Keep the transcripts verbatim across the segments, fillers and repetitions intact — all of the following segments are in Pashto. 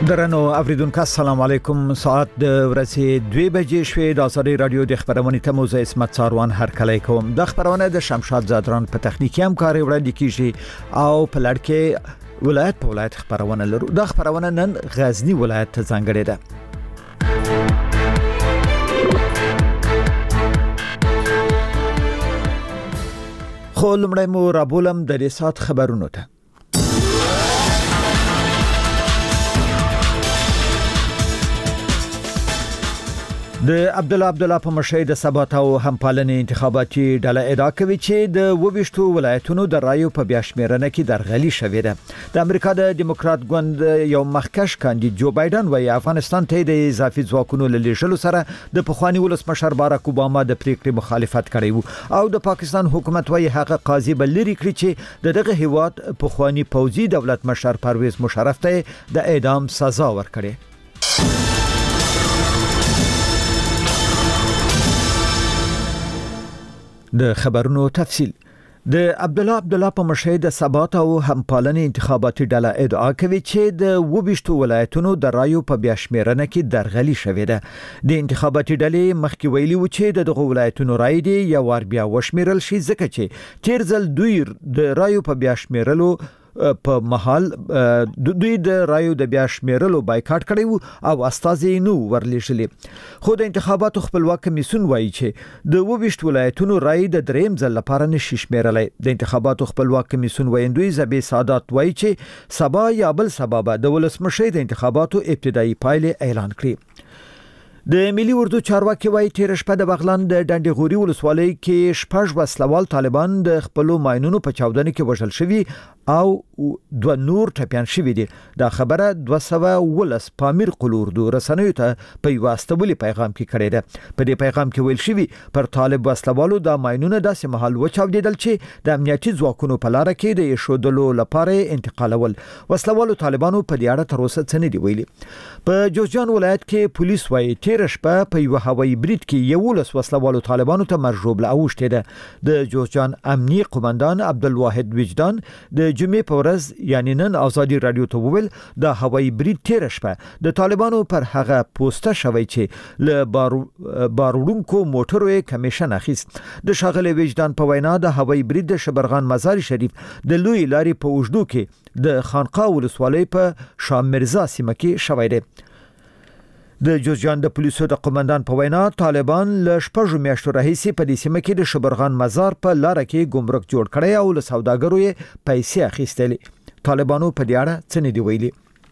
درنو اوریدونکو السلام علیکم. ساعت د ورځې دوه بجې شوې. د ازادي رادیو د خبرونې ته موزه اسمت ساروان هر کله کوم. د خبرونه د شمشاد زادران په تخنیکی همکاري وړاندې کیږي او په لړکې ولایت په ولایت خبرونه لرو. د خبرونه نن غزنی ولایت ته ځانګړې ده. خو لمړی مو رابولم د دې سات خبرونو ته. د عبد الله عبد الله په مشهد د ثبات او همپالنې انتخاباتي ډله ادعا کوي چې د وویشتو ولایتونو د رایو په بیا شمیرنه کې درغلي شوې ده. د امریکا د دیموکرات ګوند یو مخکښ کاندید جو بایدن وايي افغانستان ته د اضافي ځواکونو للیږلو سره د پخوانی ولسمشر باراک اوباما د پریکړې مخالفت کړی وو او د پاکستان حکومت وايي هغه قاضي بلری کړی چې دغه هیواد پخوانی پوځي دولت مشر پرویز مشرف ته د اعدام سزا ورکړي. د خبرونو تفصيل. د عبد الله عبد الله په مشهد د ثبات او همپالنې انتخاباتي ډله ادعا کوي چې د وویشتو ولایتونو د رایو په بیا شمیرنه کې درغلي شوې ده. د انتخاباتي ډلې مخکې ویلي و چې دغه ولایتونو رای دی یو ور بیا وشمیرل شي ځکه چې تیر ځل دوی د رایو په بیا شمیرلو په محل دوی د رایو د بیا شمیرلو بایکاټ کړی وو او استازي نو ورلېشلې. خو د انتخاباتو خپلواک کمیسیون وایي چې د وویشت ولایتونو رای د دریم ځل لپاره نشي شمیرلای. د انتخاباتو خپلواک کمیسیون وایندوی زبې سادات وایي چې سبا یا بل سبا به د ولسمشر د انتخاباتو ابتدایي پایلې اعلان کړي. د ملي اردو چارواکي وايي تیر شپه د بغلان د ډنډي غوري ولسوالۍ کې شپږ وسلوال طالبان د خپل ماينونو په چاودنه کې وژل شوي او دوه نور ټپيان شوي دي. دا خبره دوه سوه ولس پامیر قلوردو رسنیو ته په واستولي پیغام کې کړی ده. په دې پیغام کې ویل شوی پر طالب وسلوالو د ماينونو داسې محل وچاودیدل چې د امنیتي ځواکونو په لار کې د شودلو لپاره انتقالول. وسلوالو طالبانو په دې اړه تر اوسه څه نه دی ویلي. په جوزجان ولایت کې پولیس وايي تیر شپه په یو هوایي بریډ کې یو لس وسلوالو طالبانو ته مرجوب لاوښته ده. د جوزجان امنیي قومندان عبدالواحد وجدان د جمعې په ورځ یعنی نن ازادي رادیو ته وویل د هوایي بریډ تیر شپه د طالبانو پر هغه پوسټه شوی چې ل باروډونکو موټرو یې کمیشن اخیست. د شاغله وجدان په وینا د هوایي بریډ د شبرغان مزار شریف د لوی لارې په اوږدو کې د خانقاه ولسوالۍ په شاه مرزا سیمه کې شوی دی. د جوزجان د پولیسو د قومندان په وینا طالبان له شپږو میاشتو راهیسې په دې سیمه کې د شبرغان مزار په لار کې ګمرک جوړ کړی او له سوداګرو یې پیسې اخیستلې. طالبانو په دې اړه څه نه دی ویلي.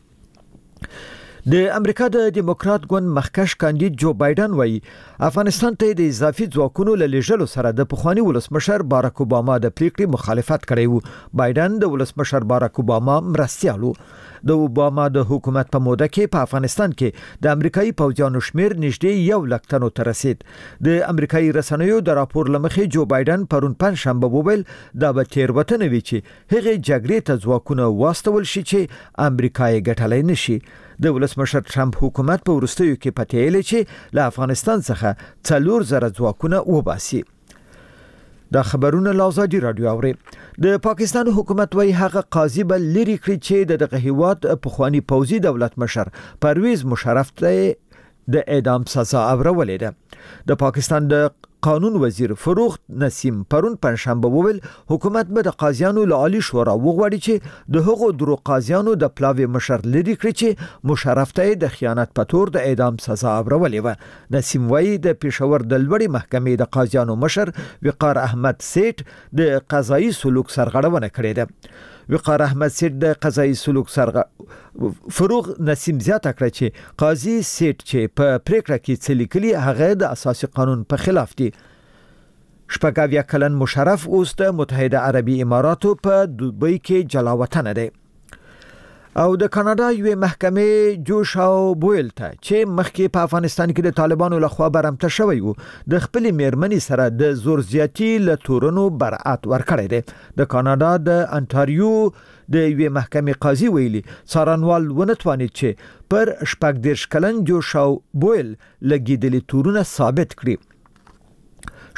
د امریکا د دیموکرات ګوند مخکښ کاندید جو بایدن وايي افغانستان ته د اضافي ځواکونو للیږلو سره د پخوانی ولسمشر باراک اوباما د پریکړې مخالفت کړی وو. بایدن د ولسمشر باراک اوباما مرستیالو. د اوباما د حکومت په موده کې په افغانستان کې د امریکایي پوځیانو شمیر نږدې یو لک تنو ته رسید. د امریکایي رسنیو د راپور لمخې جو بایدن پرون پنځشنبه وویل دا به تیروتنه وي چې هغه جګړې ته ځواکونه واستول شي چې امریکای ګټلای نشي. د ولسمشر ټرمپ حکومت په ورستیو کې پټیلې چې له افغانستان څخه څلور زره ځواکونه وباسي. دا خبرونه لازادي رادیو اوري. د پاکستان حکومت وايي هغه قاضي بل لري کړی چې د دغه هیواد پخوانی پوځي دولت مشر پرویز مشرف ته د اعدام سزا اورولې ده. د پاکستان د قانون وزیر فروغ نسیم پرون پنځشنبه وویل حکومت به د قاضیانو له عالی شورا وغواړي چې د هغو درو قاضیانو د پلاوی مشر لري کړی چې مشرف ته د خیانت په تور د اعدام سزا اورولې و. نسیم وايي د پېښور د لوړې محکمې د قاضیانو مشر وقار احمد سیټ د قضایي سلوک سرغړونه کړې ده. وقار احمد سیټ د قضایي سلوک سرغ فروغ نسیم زیاته کړ چې قاضي سیټ چې په پریکړه کې څه لیکلي هغه د اساسي قانون په خلاف دي. شپږاویا کلن مشرف اوس د متحده عربي اماراتو په دوبۍ کې جلاوطن دی. او د کاناډا یو محکمې جوش او بویل ته چې مخکې په افغانستان کې د طالبانو لخوا برمته شوی وو د خپل میرمنې سره د زور زیاتی له تورنو برعت ورکړی دی. د کاناډا د انټاریو د یو محکمې قاضي ویلي څارنوال ونتوانید چې پر شپږ دیرش کلن جوش او بویل لګیدلي تورونه ثابت کړي.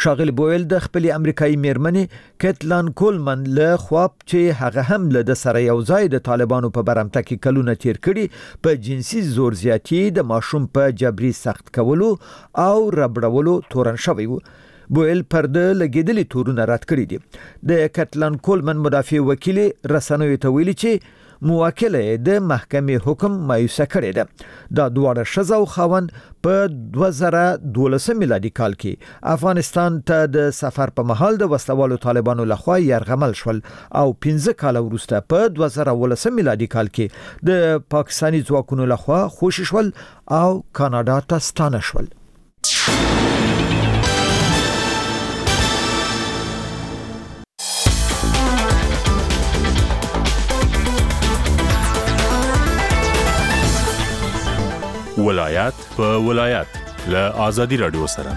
شاغلی بویل د خپل امریکایي میرمنې کټلان کولمن له خواب چې هغه هم له د سره یو ځای د طالبانو په برمته کې کلونه تیر کړي په جنسي زور زیاتی د ماشوم په جبري سخت کولو او ربړولو تورن شوی وو. بویل پر د لګیدلي تورونه رد کړی دي. د کټلان کولمن مدافع وکیل رسنوي ته ویلي چې موکله د محکمې حکم مایوسه کړی ده. دا دواړه ښځه او خاوند په دوه زره دولسم میلادي کال کې افغانستان ته د سفر په مهال د وسلوالو طالبانو لخوا يرغمل شول او پنځه کال وروسته په دوه زره ولسم میلادي کال کې د پاکستاني ځواکونو لخوا خوشي شول او کاناډا ته ستانه شول. ولایت په ولایت له آزادي رادیو سره.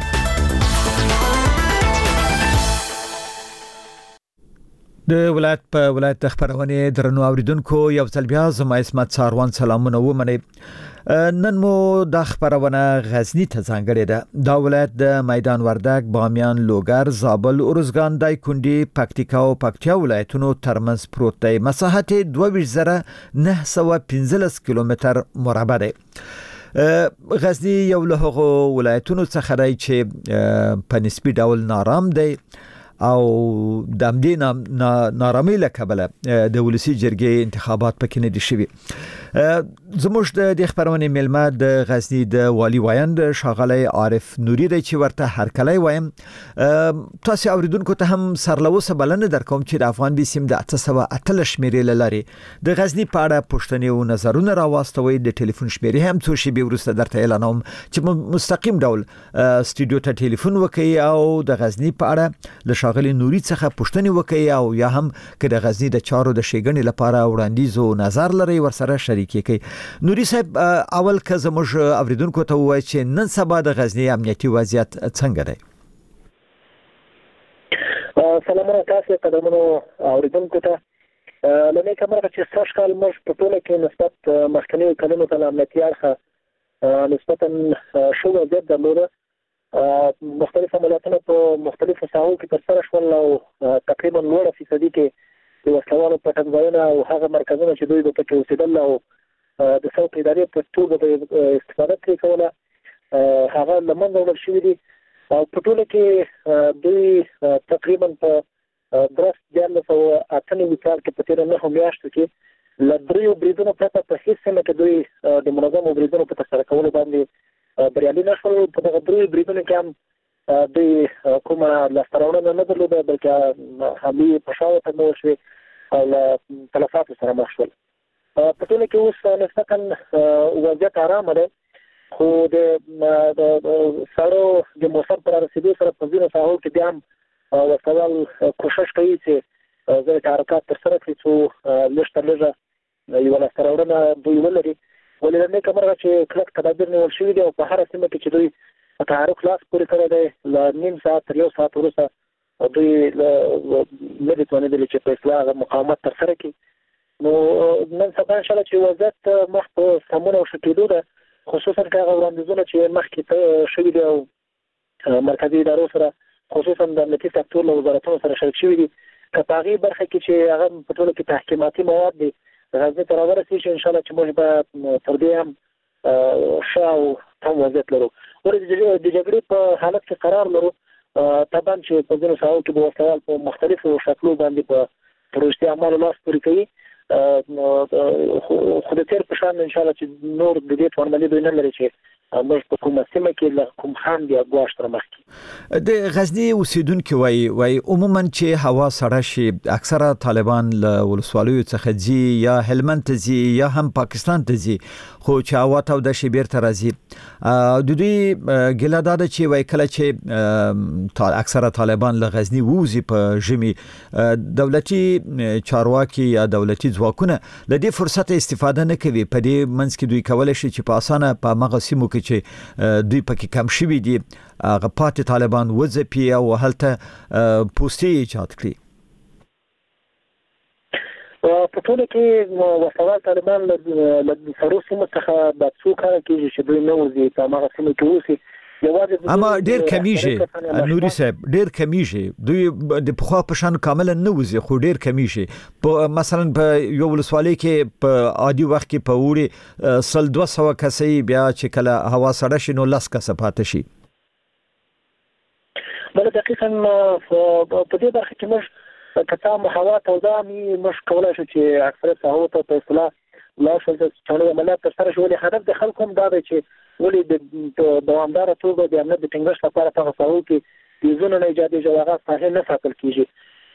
د ولایت په ولایت خبرونه درنو اوریدونکو یو ځل بیا زما اسمت ساروان سلامونه ومني. نن مو د خبرونه غزنی ته ځانګړې ده. دا ولایت د میدان وردګ، بامیان، لوګر، زابل، ارزګان، دایکنډي، پکتیکا او پکتیا ولایتونو ترمنځ پروت دی. مساحت دوه ویشت زره نه سوه پنځلس کیلومتر مربع دی. غزنی یو له هغو ولایتونو څخه دی چې په نسبی ډول نارام دی او د همدې نارامۍ له کبله د ولسي جرګې انتخابات پکې نه دي شوي. زموږ د دې خبرونې ملما د غزنی د والی وایند شاغلی عارف نوري دی چې ورته هرکلی وایم. تاسو اوریدونکو ته هم سرلوسه بلنه درکوم چې د افغان بي سیم د اته سوه اتلس شمیرې له لارې د غزنی په اړه پوښتنې او نظرونه راواستوي. د ټلیفون شمیرې هم څو شېبې وروسته درته اعلانوم چې مستقیم ډول سټوډیو ته ټلیفون وکړئ او د غزنی په اړه له شاغلی نوري څخه پوښتنې وکړئ او یا هم که د غزنی د چارو د شیګنې لپاره وړاندیز او نظر لري ورسره شریک کړئ. نوري صاحب اول که زموږ اوریدونکو ته وایي چې نن سبا د غزنی امنیتي وضعیت څنګه دی؟ سلامونه تاسو قدمونو اوریدونکو ته. لنې کمرغه چې سږ کال موږ په ټوله کې نسبت مخکنیو کلونو ته امنیتي اړخه نسبتا ښه وضعیت درلوده. مختلف عملیاتونه په مختلفو ساحو کې ترسره شول او تقریبا لوړه فیصدي کې د وسلوالو پټنځایونه او هغه مرکزونه چې دوی به پکې اوسېدل او د څوک ادارې په توګه به استفاده ترې کوله هغه له منځه وړل شوي دي. او په ټوله کې دوی تقریبا په درس دیارلس سوه اته نوي کال کې په تېره نهو میاشتو کې له دریو بریدونو پرته په هېڅ سیمه کې دوی د منظمو بریدونو په ترسره کولو باندې بریالي نه شول. په دغه دریو بریدونو کې هم دوی کومه لاسته راوړنه نه درلوده بلکې حملې په شاوخوا ترمول شوې او له تلفاتو سره مخ شول. په ټوله کې اوس نسبتا وضعیت ارامه دی خو د سړو د موسم پر رسیدو سره په ځینو ساحو کې بیا هم وسلوال کوشش کوي چې ځینې تحرکات ترسره کړي څو لږ تر لږه یوه لاسته راوړنه دوی ولري. ولې له نیکه مرغه چې کلک تدابیر نیول شوي دي او په هره سیمه کې چې دوی په تحرک لاس پورې کړی دی له نیم ساعت تر یو ساعت وروسته دوی نه دي توانېدلي چې په اصلاح هغه مقاومت ترسره کړي. نو نن سبا انشاءالله چې وضعیت مخ په سمون او ښه کېدو ده، خصوصا که هغه وړاندیزونه چې مخکې ته شوي دي او مرکزي ادارو سره خصوصا د امنیتي سکتور له وزارتونو سره شریک شوي دي، که په هغې برخه کې چې هغه په ټوله کې تحکیماتي مواد دي غزني ته راورسېږي چې انشاءالله چې موږ به تر دې هم ښه او تم وضعیت لرو. ولې د جګړې په حالت کې قرار لرو، طبعا چې په ځینو ساحو کې به وسلوال په مختلفو شکلو باندې په تروریستي اعمالو لاس پورې کوي. خو د تېر په شان انشاءالله چې نور د دې توانمني دوی نه لري چې موږ په کومه سیمه کې له کوم خاند یا ګواښ سره مخ کړو. د غزني اوسیدونکي وایي وایي عموما چې هوا سړه شي اکثره طالبان له ولسوالیو څخه ځي یا هلمند ته ځي یا هم پاکستان ته ځي، خو چې هوا توده شي بیرته راځي. د دوی ګیله دا ده چې وایي کله چې اکثره طالبان له غزني ووځي په ژمي، دولتي چارواکي یا دولتي ځواکونه له دې فرصت استفاده نه کوي. په دې منځ کې دوی کولی شي چې په اسانه په هغه سیمو کې چې دوی پکې کم شوي دي هغه پاتې طالبان وځپي او هلته پوستې ایجاد کړي. په ټوله کې وسلوال طالبان له سړو سیمو څخه دا څو کاله کېږي چې دوی نه وځي په هماغه سیمو کې اوسي. اما ډیر کمیږي نوري صاحب ډیر کمیږي دوی د پخوا په شان کامل نه وځي خو ډیر کمیږي په مثلا په یو ولسوالۍ کې په عادي وخت کې په وړي سل دوه سوه کسې بیا چې کله هوا سړه شي نو لاس کسه پاتې شي. بل دقیقاً په دې برخه کې موږ کته هوا توزیع می مش کولای شو چې اکثریت هوا ته په اصطلاح لا شو چې عملیات تر سره شول. هدف د خلکو هم دا دی چې ولې د دوامدار توګه د امنیت د ټینګښت لپاره په هڅو کې پیزونه نه ایجادي جوړه صحیح نه ساتل کیږي.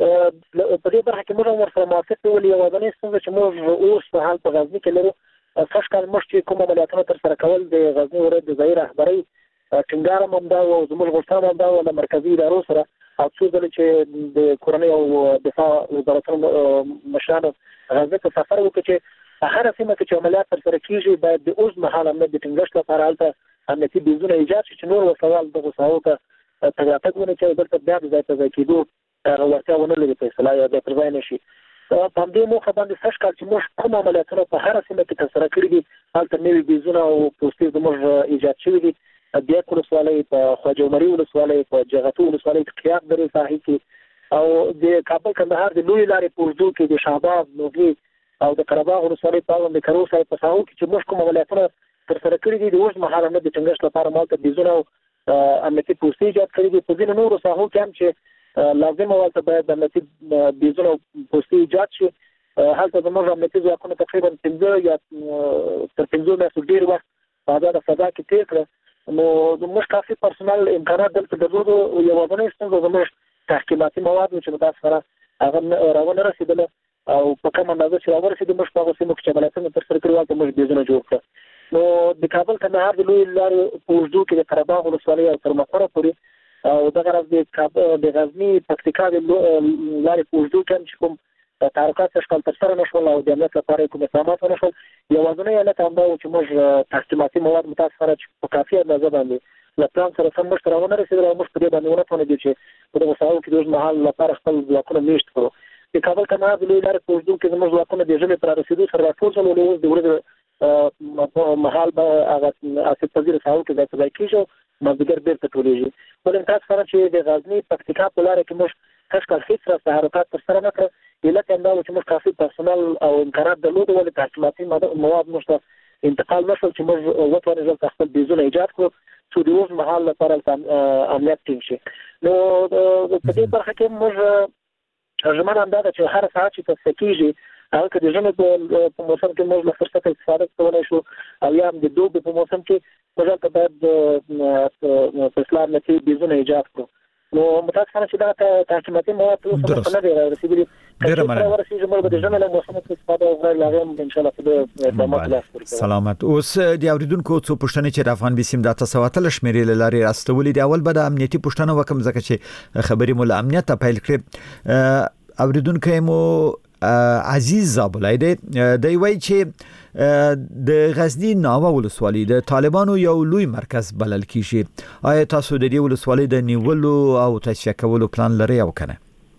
په دې برخه کې موږ ورسره موافق یو یو ودانې څنګه چې موږ اوس په حال په غزنی کې لرو خاص کار موږ چې کوم عملیاتونه تر سره کول د غزنی ولایت د ځای رهبري ټینګار موندا او زموږ غوښتنه موندا ول مرکزی ادارو سره او څو ځله چې د کورنۍ او دفاع وزارتونو مشرانو غزنی ته سفر وکړي چې هر سیمه کې چې عملیات تر سره کیږي باید د اوس مهال امنیت د ټینګښت لپاره هلته امنیتي بیزونه ایجاد شي چې نور وسوال د غوساو ته تګراتګ ونه چې دلته بیا د ځای ته ځای کېدو راوړتیا ونه لري په اصطلاح یا د تر ځای نشي. په همدې موخه باندې سږ کال چې موږ کوم عملیاتونه په هر سیمه کې تر سره کړي دي هلته نوي بیزونه او پوستې زموږ ایجاد شوي دي. بیا ولسوالۍ په خواجه عمري ولسوالۍ په جغتو ولسوالۍ په قیاق درې ساحې کې او د کابل کندهار د لوی لارې په اوږدو کې د شهباز نوګي او د قرهباغ ولسوالۍ په اړوند د کرو صاحب په ساحو کې چې موږ کوم عملیاتونه تر سره کړي دي د اوس مهال امنیت د ټینګښت لپاره مالته بیزونه او امنیتي پوستې ایجاد کړي دي. په ځینو نورو ساحو کې هم چې لازم ولته باید امنیتي بیزونه او پوستې ایجاد شي. هلته زموږ امنیتي ځواکونه تقریبا پنځه یا تر پنځو میاشتو ډېر وخت په آزاده فضا کې تېر کړه نو زموږ کافي پرسونل امکانات دلته درلودو. یو ودانۍ ستونزه زموږ تحکیماتي مواد چې متاسفانه هغه راونه رسېدله او په کوم اندازه چې راورسېدو موږ په هغو سیمو کې چې عملیاتونه تر سره کړي هلته موږ بیزونه جوړ کړه. نو د کابل کندهار د لویې لارې په اوږدو کې د قرهباغ ولسوالۍ او تر مقره پورې او دغه راز د غزني پکتیکا د لارې په اوږدو کې هم چې کوم تحرکات سږ کال تر سره نه شول او د امنیت لپاره کوم اقدامات ونه شول. یوازینی علت همدا و چې موږ تحکیماتي مواد متاسفانه چې په کافي اندازه باندې له پلان سره سم موږ ته راونه رسېدل او موږ په دې باندې ونه توانېدو چې په دغو ساحو کې د اوږدمهال لپاره خپل ځواکونه میشت کړو. د کابل کندهار د لویې لارې په اوږدو کې زموږ ځواکونه د ژمي پر رسېدو سره راټول شول او اوس د ورځې په مهال به هغه آسیب پذیره ساحو کې ځای په ځای کېږي او مازدیګر بېرته ټولېږي. ولې متاسفانه چې د غزني پکتیکا په لاره کې موږ سږ کال هېڅ راز تحرکات تر سره نه کړه. علت همدا و چې موږ کافي پرسونل او امکانات درلودو ولې تحکیماتي مواد موږ ته انتقال نه شول چې موږ وتوانېږو دلته خپل بیزونه ایجاد کړو چې د اوس مهال لپاره امنیت ټینګ شي. نو په دې برخه کې موږ ژمنه همدا ده چې هر ساعت چې تصفیه کېږي هغه که د ژمي په موسم کې موږ له فرصته استفاده کولی شو او یا هم د دوبي په موسم کې موږ هلته باید په اصطلاح امنیتي بیزونه ایجاد کړو. نو متاسفانه چې دا تحکیماتي مواد اوس هم نه دي رسېدلي. ډېره مننه. ورسېږي موږ به د ژمي له موسمه څخه استفاده وکړو هغې هم انشاءالله په دې اقداماتو لاس پورې کوو. سلامت. اوس د اورېدونکو څو پوښتنې چې د افغان بیسیم د اته سوه اتلس شمېرې له لارې راستولې دي. اول به د امنیتي پوښتنه وکړم ځکه چې خبرې مو له امنیت ته پیل کړې. اورېدونکی مو عزیز زابلای دی دی وایي چې د غزنی ناوه ولسوالۍ د طالبانو یو لوی مرکز بلل کیږي. آیا تاسو د دې ولسوالۍ د نیولو او تصفیه کولو پلان لرئ او کنه؟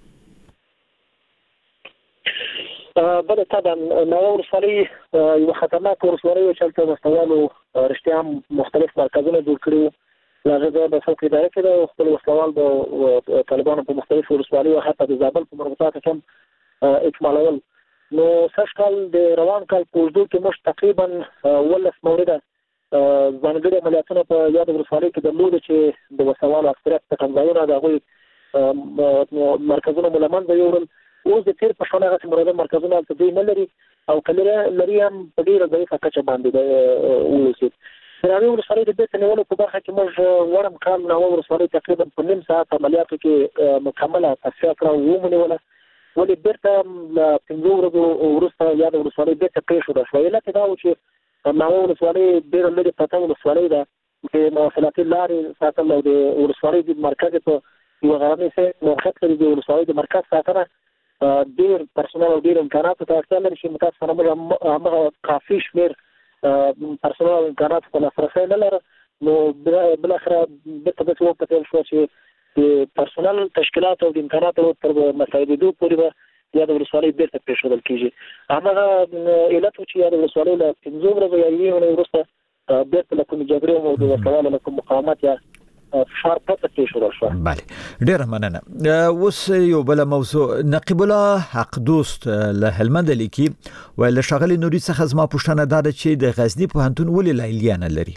بله طبعا ناوه ولسوالۍ یو خطرناک ولسوالۍ و چې هلته وسلوالو رښتیا هم مختلف مرکزونه جوړ کړي وو. هغه د خلکو اداره کې ده خپل وسلوال د طالبانو په مختلفو ولسوالیو او حتی د زابل په مربوطاتو کې هم اکمالول. نو سږ کال د روان کال په اوږدو کې موږ تقریبا اوولس مورده ځانګړي عملیاتونه په یاد ولسوالۍ کې درلوده چې د وسوالو اکثریت ټکنځایونه د هغوی مرکزونه مو له منځه یوړل. اوس د تېر په شان هغسې مرده مرکزونه هلته دوی نه لري او که لري هم په ډېره ضعیفه کچه باندې واوسېد. د ناوې ولسوالۍ د بېرته نیولو په برخه کې موږ وړم کال ناوه ولسوالۍ تقریبا په نیم ساعت عملیاتو کې مکمله تصفیه کړه او ومونیوله. ولې بیرته له پنځو ورځو وروسته یاده ولسوالۍ بیرته پرېښوده شوه. علت یې دا و چې ناوه ولسوالۍ ډېره لرې پرته ولسوالۍ ده د مواصلاتي لارې ساتل او د ولسوالۍ د مرکز په یوه غرنۍ ځای موقعیت لري. د ولسوالۍ د مرکز ساتنه ډېر پرسونل او ډېر امکاناتو ته اړتیا لري چې متاسفانه موږ همغه کافي شمېر پرسونل او امکاناتو ته لاسرسی نه لره. نو بالاخره بیرته داسې وکتل شوه چې د پرسونل تشکیلات او د امکاناتو تر مساعدېدو پورې به یا د ولسوالۍ بیرته پرېښودل کېږي. همغه علت و چې یا د ولسوالۍ له پنځو ورځو یا یوې اونۍ وروسته بیرته له کوم جګړې او د وسلوالو له کوم مقاومت یا فشار پته کې شروع شو. بله ډیر مننه. اوس یو بل موضوع نقیب الله حق دوست له هلمند لیکي ول شغل نوري څخه زما پوښتنه ده چې د غزنی پوهنتون ولې لیلیانه لري؟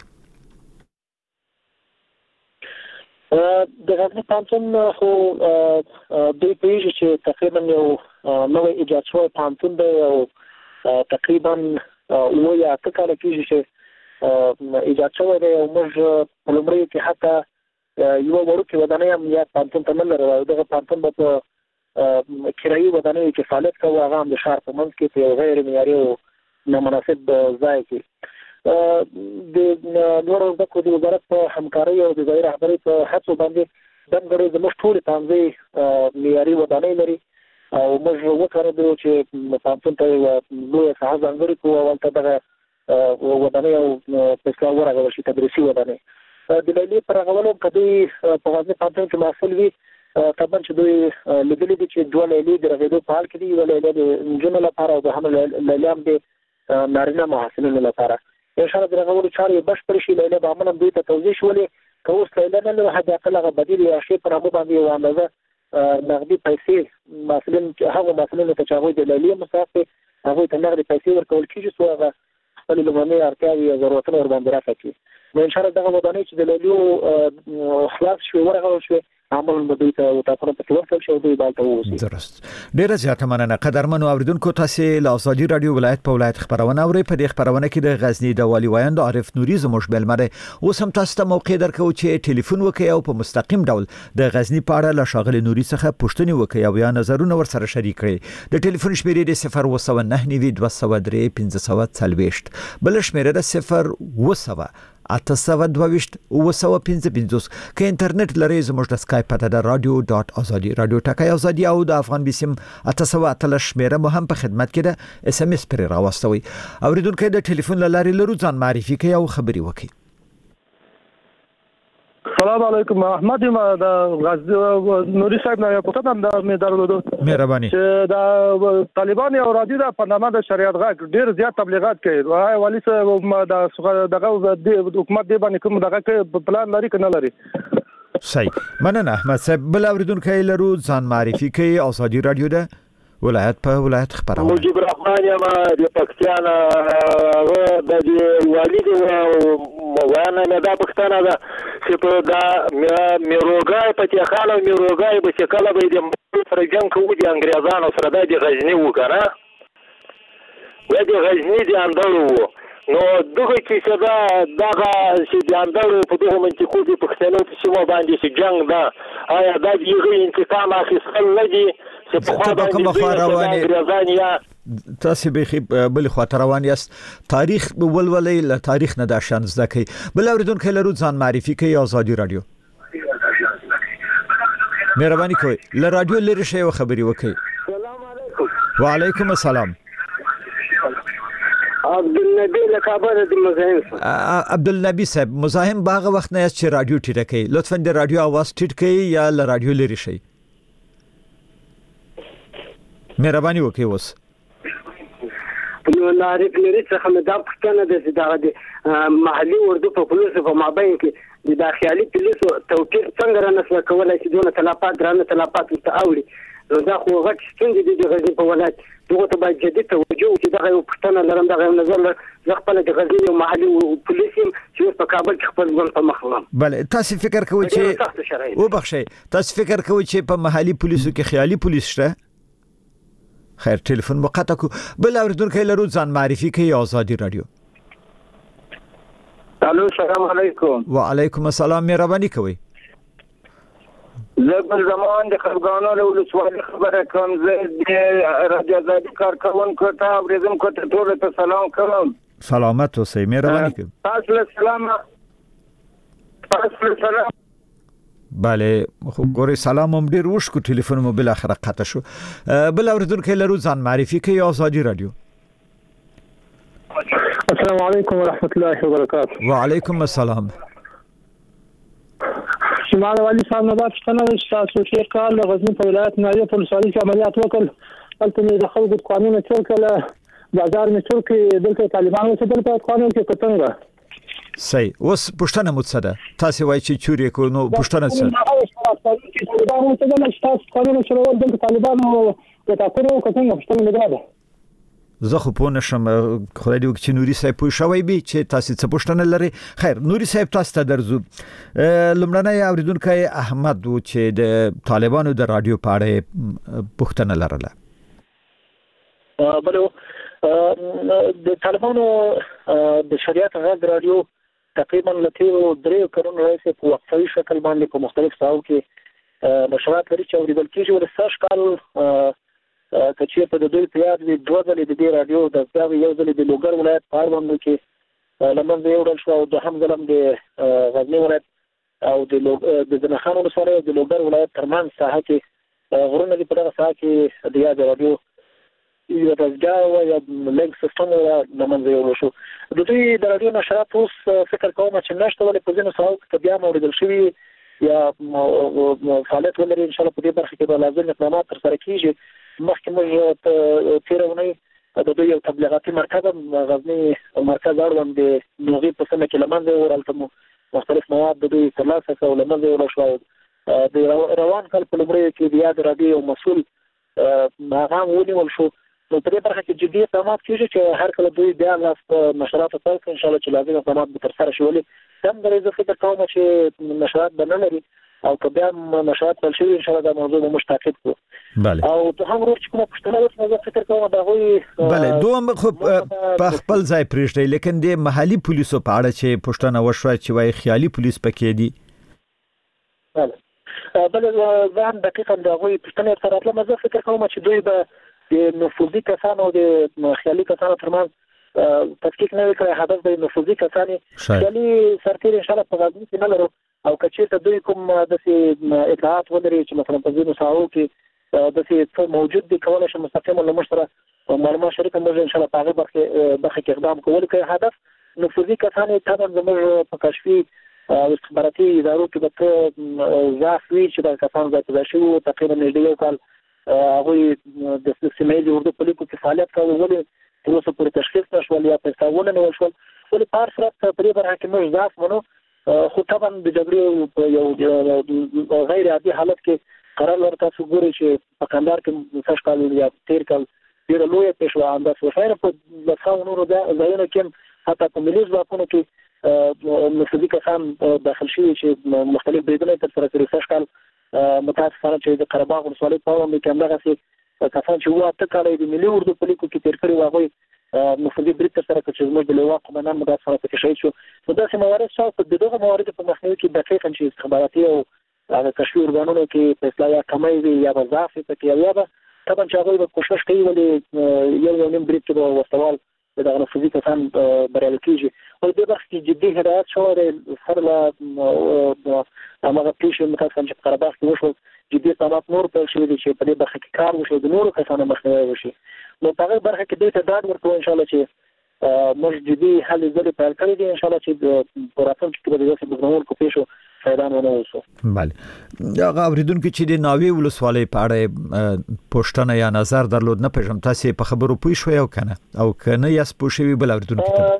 د غزنی پوهنتون خو دوی پیژې چې تقریبا یو نوې ایجاد شوی پوهنتون دی او تقریبا اوه یا اته کاله کېږي چې ایجاد شوی دی او موږ په لومړیو کې حتی یوه وړوکې ودانۍ هم یا پوهنتون ته نه لرو او دغه پوهنتون به په کرایي ودانیو کې فعالیت کوو، هغه هم د ښار په منځ کې په یو غیر معیاري او نامناسب ځای کې. د نورو زده کړو د وزارت په همکارۍ او د ځایي رهبرۍ په هڅو باندې ځانګړې زموږ ټولې پوهنځۍ معیاري ودانۍ لري او موږ وکړو چې پوهنتون ته یوه لویه ساحه ځانګړې کړو او هلته دغه ودانۍ او په اصطلاح ورغول شي تدریسي ودانۍ. د لیلیې په رغولو که دوی په غزني پوهنتون کې محصل وي طبعا چې دوی لیدلي دي چې دوه لیلیې د رغېدو په حال کې دي، یوه لیلیه د نجونو لپاره او دوهمه لیلیه هم د نارینه محصلینو لپاره. ان شاء الله د رغولو چارې بشپړې شي. لیلیه به عملاً دوی ته توضیح شولې که اوس لیلیه نه لرو حد اقل هغه بدیل یا شی په نامه باندې یوه اندازه نغدي پیسې محصلین هغو محصلینو ته چې هغوی د لیلیې مستحق دي هغوی ته نغدي پیسې ورکول کېږي څو هغه خپلې لومړنۍ اړتیاوې یا ضرورتونه ورباندې رفع کړي. نو ان شاء الله دغه ودانۍ چې د لیلیو خلاص شوې ورغول شوې عملاً به دوی ته ټاکنه پکې ورکړل شي او دوی به هلته واوسي. درست. ډېره زیاته مننه. قدرمنو اورېدونکو تاسې له ازادي راډیو ولایت په ولایت خبرونه اورئ. په دې خبرونه کې د غزنی د والي ویاند عارف نوري زموږ بلمر اوس هم تاسو ته موقع درکو چې ټلیفون وکړئ او په مستقیم ډول د غزنی په اړه له ښاغلي نوري څخه پوښتنې وکړئ او یا نظرونه ورسره شریک کړئ. د ټلیفون شمیرې د صفر اوه سوه نهه نوي دوه سوه درې پنځه سوه څلوېښت، بل شمیره د صفر اوه سوه اته سوه دوه ویشت اوه سوه پنځه پنځوس. که انټرنیټ لرئ زموږ د سکایپ پته ده رادیو ډاټ ازادي رادیو ټکی ازادي او د افغان بیسیم اته سوه اتلس شمیره مو هم په خدمت کې ده. اس ام اس پرې راوستوئ. اوریدونکو د ټلیفون له لارې لرو ځان معرفي کوي او خبرې وکړي. السلام علیکم. احمد یم د غزنی نوري صاحب نه پوښتنه د مې درلودو. مهرباني. چې د طالبان او رادیو د پرنامه د شریعت غږ ډیر زیات تبلیغات کوي. وای والي صاحب د دغه د حکومت دی باندې کوم دغه کې پلان لري کنه لري؟ صحیح. مننه احمد صاحب. بل اوریدونکو لرو ځان معرفي کوي. ازادي راډیو ده ولایت په ولایت خبرونه. مجيب الرحمن یم د پاکستان او د والي او وانا نه دا پښتنه ده چې په دا میروګای په تخال او میروګای په شکل به د سره جنگ کوي د انګريزانو سره د غزنی وکړه و د غزنی د اندړو. نو دغه چې صدا دغه چې د اندړو په دغه منطقو د پښتنو په سیمه باندې چې جنگ ده آیا دا یې انتقام اخیستل نه دي چې په خوا باندې انګريزان یا تاسو به بل خوا روان یاست. تاریخ ولولې له تاریخ نه دا شان زده کوي. بل اوریدونکو لرو ځان معرفي کوي. ازادي راډیو مهرباني کوئ له راډیو لري شی او خبري وکړئ. السلام علیکم. وعلیکم السلام. عبدالنبی لکابل د مزاحم. عبدالنبی صاحب مزاحم باغ وخت نه چې رادیو ټیټه کوي. لطفا د رادیو आवाज ټیټ کړئ یا له رادیو لري شي. مهرباني وکړئ. اوس نو نارک لري څخه مې دا پښتنه د دغه محلي اردو په پولیسو په مابین کې د داخلي پولیسو توقیر څنګه رانسل کولای شي دونه تلافات درانه تلافات ته اوړي. نو دا خو غټ ستونزې دي د غزني په ولایت. دغه ته باید جدي توجه وشي. دغه یو پښتنه لرم دغه نظر زه خپل د غزني یو محلي پولیس یم چې په کابل کې خپل ژوند په مخ وړم. بله تاسو فکر کوئ چې وبخښئ تاسو فکر کوئ چې په محلي پولیسو کې خیالي پولیس شته؟ خیر ټلیفون مقطع کو. بل اوریدونکو لرو ځان معرفي کوي. ازادي راډیو. الو السلام علیکم. وعلیکم السلام. مهرباني کوئ. زه بل زمان د خلګانو له ولسوالۍ خبره کوم. زه د رادیو آزادي کارکوونکو ته اورېدونکو ته ټولو ته سلام کوم. سلامت اوسئ. مهرباني کوئ. تاسو له سلام تاسو له سلام. بله خو ګوري سلام هم ډیر وشکو. ټلیفون مو بل اخر قطع شو. بل اوریدونکو لرو ځان معرفي کوي. ازادي راډیو. السلام علیکم ورحمت الله وبرکاته. وعلیکم السلام. شمال والي صاحب نه دا پښتنه چې تاسو چې کال غزنی په ولایت ناریه په ولسوالۍ کې عملیات وکړ. هلته مې د خلکو قانون ټول کله بازار مې ټول کې دلته طالبانو څخه دلته قانون کې کتنګه صحیح. اوس پښتنه متصده تاسو وایي چې چوري کو نو پښتنه څه دا مو څه نه تاسو قانون شروع د طالبانو د تاکورو کوڅه پښتنه نه ده. زه خو په نشم خدای دې وکړي نوري صاحب پوه شوی به چې تاسو څه پښتنه لري. خیر نوري صاحب تاسو ته درځو. لمړنۍ اوریدونکو احمد و چې د طالبانو د رادیو په اړه پښتنه لرله. بلو د طالبانو د شریعت غږ رادیو تقریبا لته درې کورونه راځي په وقفي شکل باندې په مختلف ساحو کې نشرات لري چې اوریدل کیږي ول ساش کال کچې په د دوی په یاد د دوه ځلې د دې رادیو د ځای یو ځلې د لوګر ولایت په اړه باندې کې لمن یو ډول شو او د هم ځلم د غزنی ولایت او د د زنخان ولسوالۍ د لوګر ولایت ترمن ساحه کې غرونه دي په دغه ساحه کې د یاد رادیو یو راځي او لنک سیستم لمن یو شو د دوی د رادیو نشرات اوس فکر کوم چې نشته ولې په ځینو ساحو کې بیا موریدل شوی یا فعالیت ولري ان شاء الله په دې برخه کې به لازم اقدامات تر سره کیږي. مخکې موږ تیرونه د دوی یو تبلیغاتي مرکز غزنی مرکز اړوند د نوغي په سمه کې لمنځه ورالته مختلف مواد د دوی ترلاسه کول لمنځه ورشو د روان کال په لومړي کې بیا د رادیو مسؤل هغه ونیول شو. نو په دې برخه کې جدي اقدامات کیږي چې هر کله دوی بیا لاس نشرات تل ان شاء الله چې لازم اقدامات به تر سره شي. هم درې زه فکر کوم چې نشرات به نه لري او که بیا نشرات بل شي ان شاء الله دا موضوع به مشتاقت کو. بله. او ته هم ورته کوم پښتنه اوس زه فکر کوم دا وي بله دوم خو په خپل ځای پرېږدي لیکن د محلي پولیسو په اړه چې پښتنه وشوه چې وايي خیالي پولیس پکې دي. بله بله زه هم دقیقا دا وي پښتنه سره تل زه فکر کوم چې دوی به د نفوذي کسانو د خیالي کسانو ترمنځ تفکیک نه وکړي. هدف د نفوذي کسانو خیالي سرتیر ان شاء الله په غزنی کې نه لرو او کچې ته دوی کوم د اطلاعات ولري چې مثلا په ځینو ساحو کې د څه موجود دي کولای شي مستقیما له مشره معلومات شریک موږ ان شاء الله په هغه برخه برخه کې اقدام کول کوي. هدف نفوذي کسانو ته زموږ په کشفي او استخباراتي ادارو کې به ځاف وي چې د کسانو د پیدا شوی تقریبا نږدې یو کال هغه د سیمې د اردو په لیکو کې فعالیت کوي ولې تر اوسه پورې تشخیص نشول یا پیساونه نه وشول ولې پار سره په دې برخه کې موږ ځاف منو. خو طبعا د جګړې یو غیر عادي حالت کې قرار ورته وګوري چې په کندهار کې څه کال یا تیر کال ډېر لوی پېښه انداز وشایر په لاسو نورو د ځایونو کې حتی په ملي ځواکونو کې نفوذي کسان داخل شوي چې مختلف بریدونه تر سره کړي. څه کال متاسفانه چې د قره باغ ولسوالۍ په اړه کې همدغه سي کسان چې وو اته کال د ملي اردو په لیکو کې تیر کړي واغوي نفوذي برید تر سره کړي چې موږ د لوا قومندان متاسفانه کې شهید شو. نو داسې موارد شاو په دغه موارد په مخنیوي کې دقیقاً چې استخباراتي او هغه کشفي ارګانونو کې په اصلاح یا کمای وي یا وظایف پکې یا به طبعا چې هغه کوشش کوي ولې یو یو نیم برید کې به واستوال دغه نفوذي کسان بریالي کیږي. او د بحث کې جدي هدایت شو سره لا هغه پیښې متاسفانه چې قره باغ کې وشو جدي اقدامات نور پیل شوي دي چې په دې برخه کې کار وشي د نورو کسانو مخنیوي وشي. نو په هغه برخه کې دوی ته ډاډ ورکوو ان شاء الله چې موږ جدي حل ځلې پیل کړی دي ان شاء الله چې په راتلونکي کې به داسې بګنور پیښو فایده ونه وسو. بله هغه اوریدونکو چې د ناوې ولسوالۍ په اړه پوښتنه یا نظر درلود نه پېژم تاسو په خبرو پوه شوي او کنه او کنه یا سپوږ شوي بل اوریدونکو ته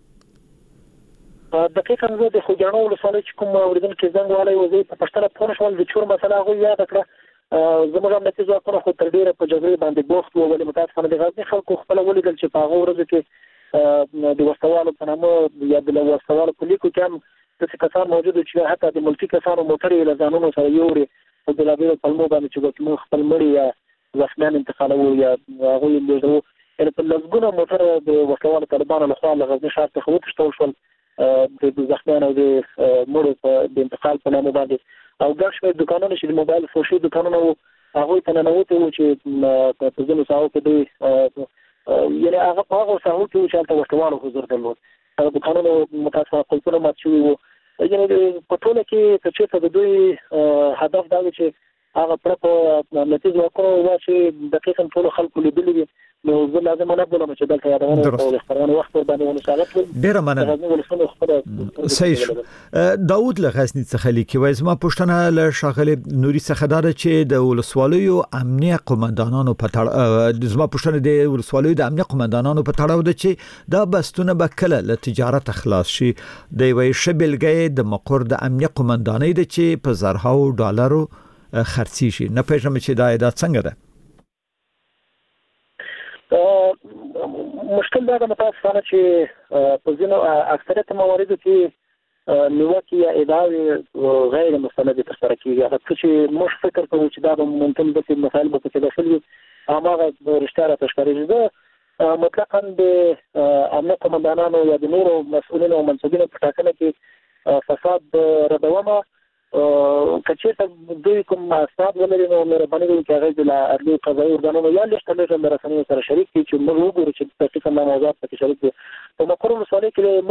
دقیقاً زه د خوږیاڼو ولسوالۍ چې کوم اوریدونکي زنګ والی و زه په پښتنه پوه نه شوم د چور مسله هغوی یاده کړه. زموږ امنیتي ځواکونه خو تر ډېره په جګړې باندې بوخت وو ولې متاسفانه د غزني خلکو خپله ولیدل چې په هغه ورځو کې د وسوالو په نامه یا د وسوالو په لیکو کې هم داسې کسان موجود وو چې حتی د ملکي کسانو موټرې له ځانونو سره یوړې په بېلابېلو پلمو باندې چې موږ خپل مړي یا زخمیان انتقالوو یا هغوی یې لېږدوو. یعنې په لسګونه موټر د وسلوالو طالبانو لخوا له غزني ښار څخه وتښتول شول د زخمیانو او د مړو په د انتقال په نامه باندې. او ګڼ شمېر دوکانونه چې د موبایل فروشي دوکانونه وو هغوی ته ننوتې وو چې په ځینو ساحو کې دوی یعنې هغه په هغو ساحو کې وو چې هلته وسلوالو حضور درلود. هغه دوکانونه متاسفانه قلفونه مات شوي وو. یعنې په ټوله کې که چېرته د دوی هدف دا و چې هغه پرته امنیتي ځواکونو وه چې دقیقاً ټولو خلکو لیدلي دي نو زه لازم نه بولم چې دلته یادونه او احترام وخت باندې ونشاغت ډیر مننه. صحیح. داوود لغزنی څخه لیکي وای زما پښتنه له شاغله نوري څخه دا چې د ولسوالیو امنیه قومندانانو په تړ زما پښتنه د ولسوالیو د امنیه قومندانانو په تړاو ده چې دا بستونه به کله له تجارت خلاص شي. د وی شبلګي د مقر د امنیه قومندانۍ د چې په زرهاو ډالرو خرڅي شي. نه پېژنم چې دا ادا څنګه ده. مشکل دا د متاسفانه چې په ځینو اکثریت مواردو کې نیوکې یا ادعاوې غیر مستندې ترسره کېږي. هغه چې موږ فکر کوو چې دا به ممکن داسې مسایل به پکې داخل وي هماغه رښتیا راته ښکارېږي. زه مطلقا د امنیه قومندانانو یا د نورو مسؤلینو او منصبینو په ټاکنه کې فساد ردومه. که چېرته دوی کوم اسناد ولري نو مهرباني وکړئ چې هغه د عدلي قضایي ارګانونو یا لږ تر لږه د رسنیو سره شریک کړي چې موږ وګورو چې دقیقا دا موضوعات پکې شریک دي. په مقر ولسوالۍ کې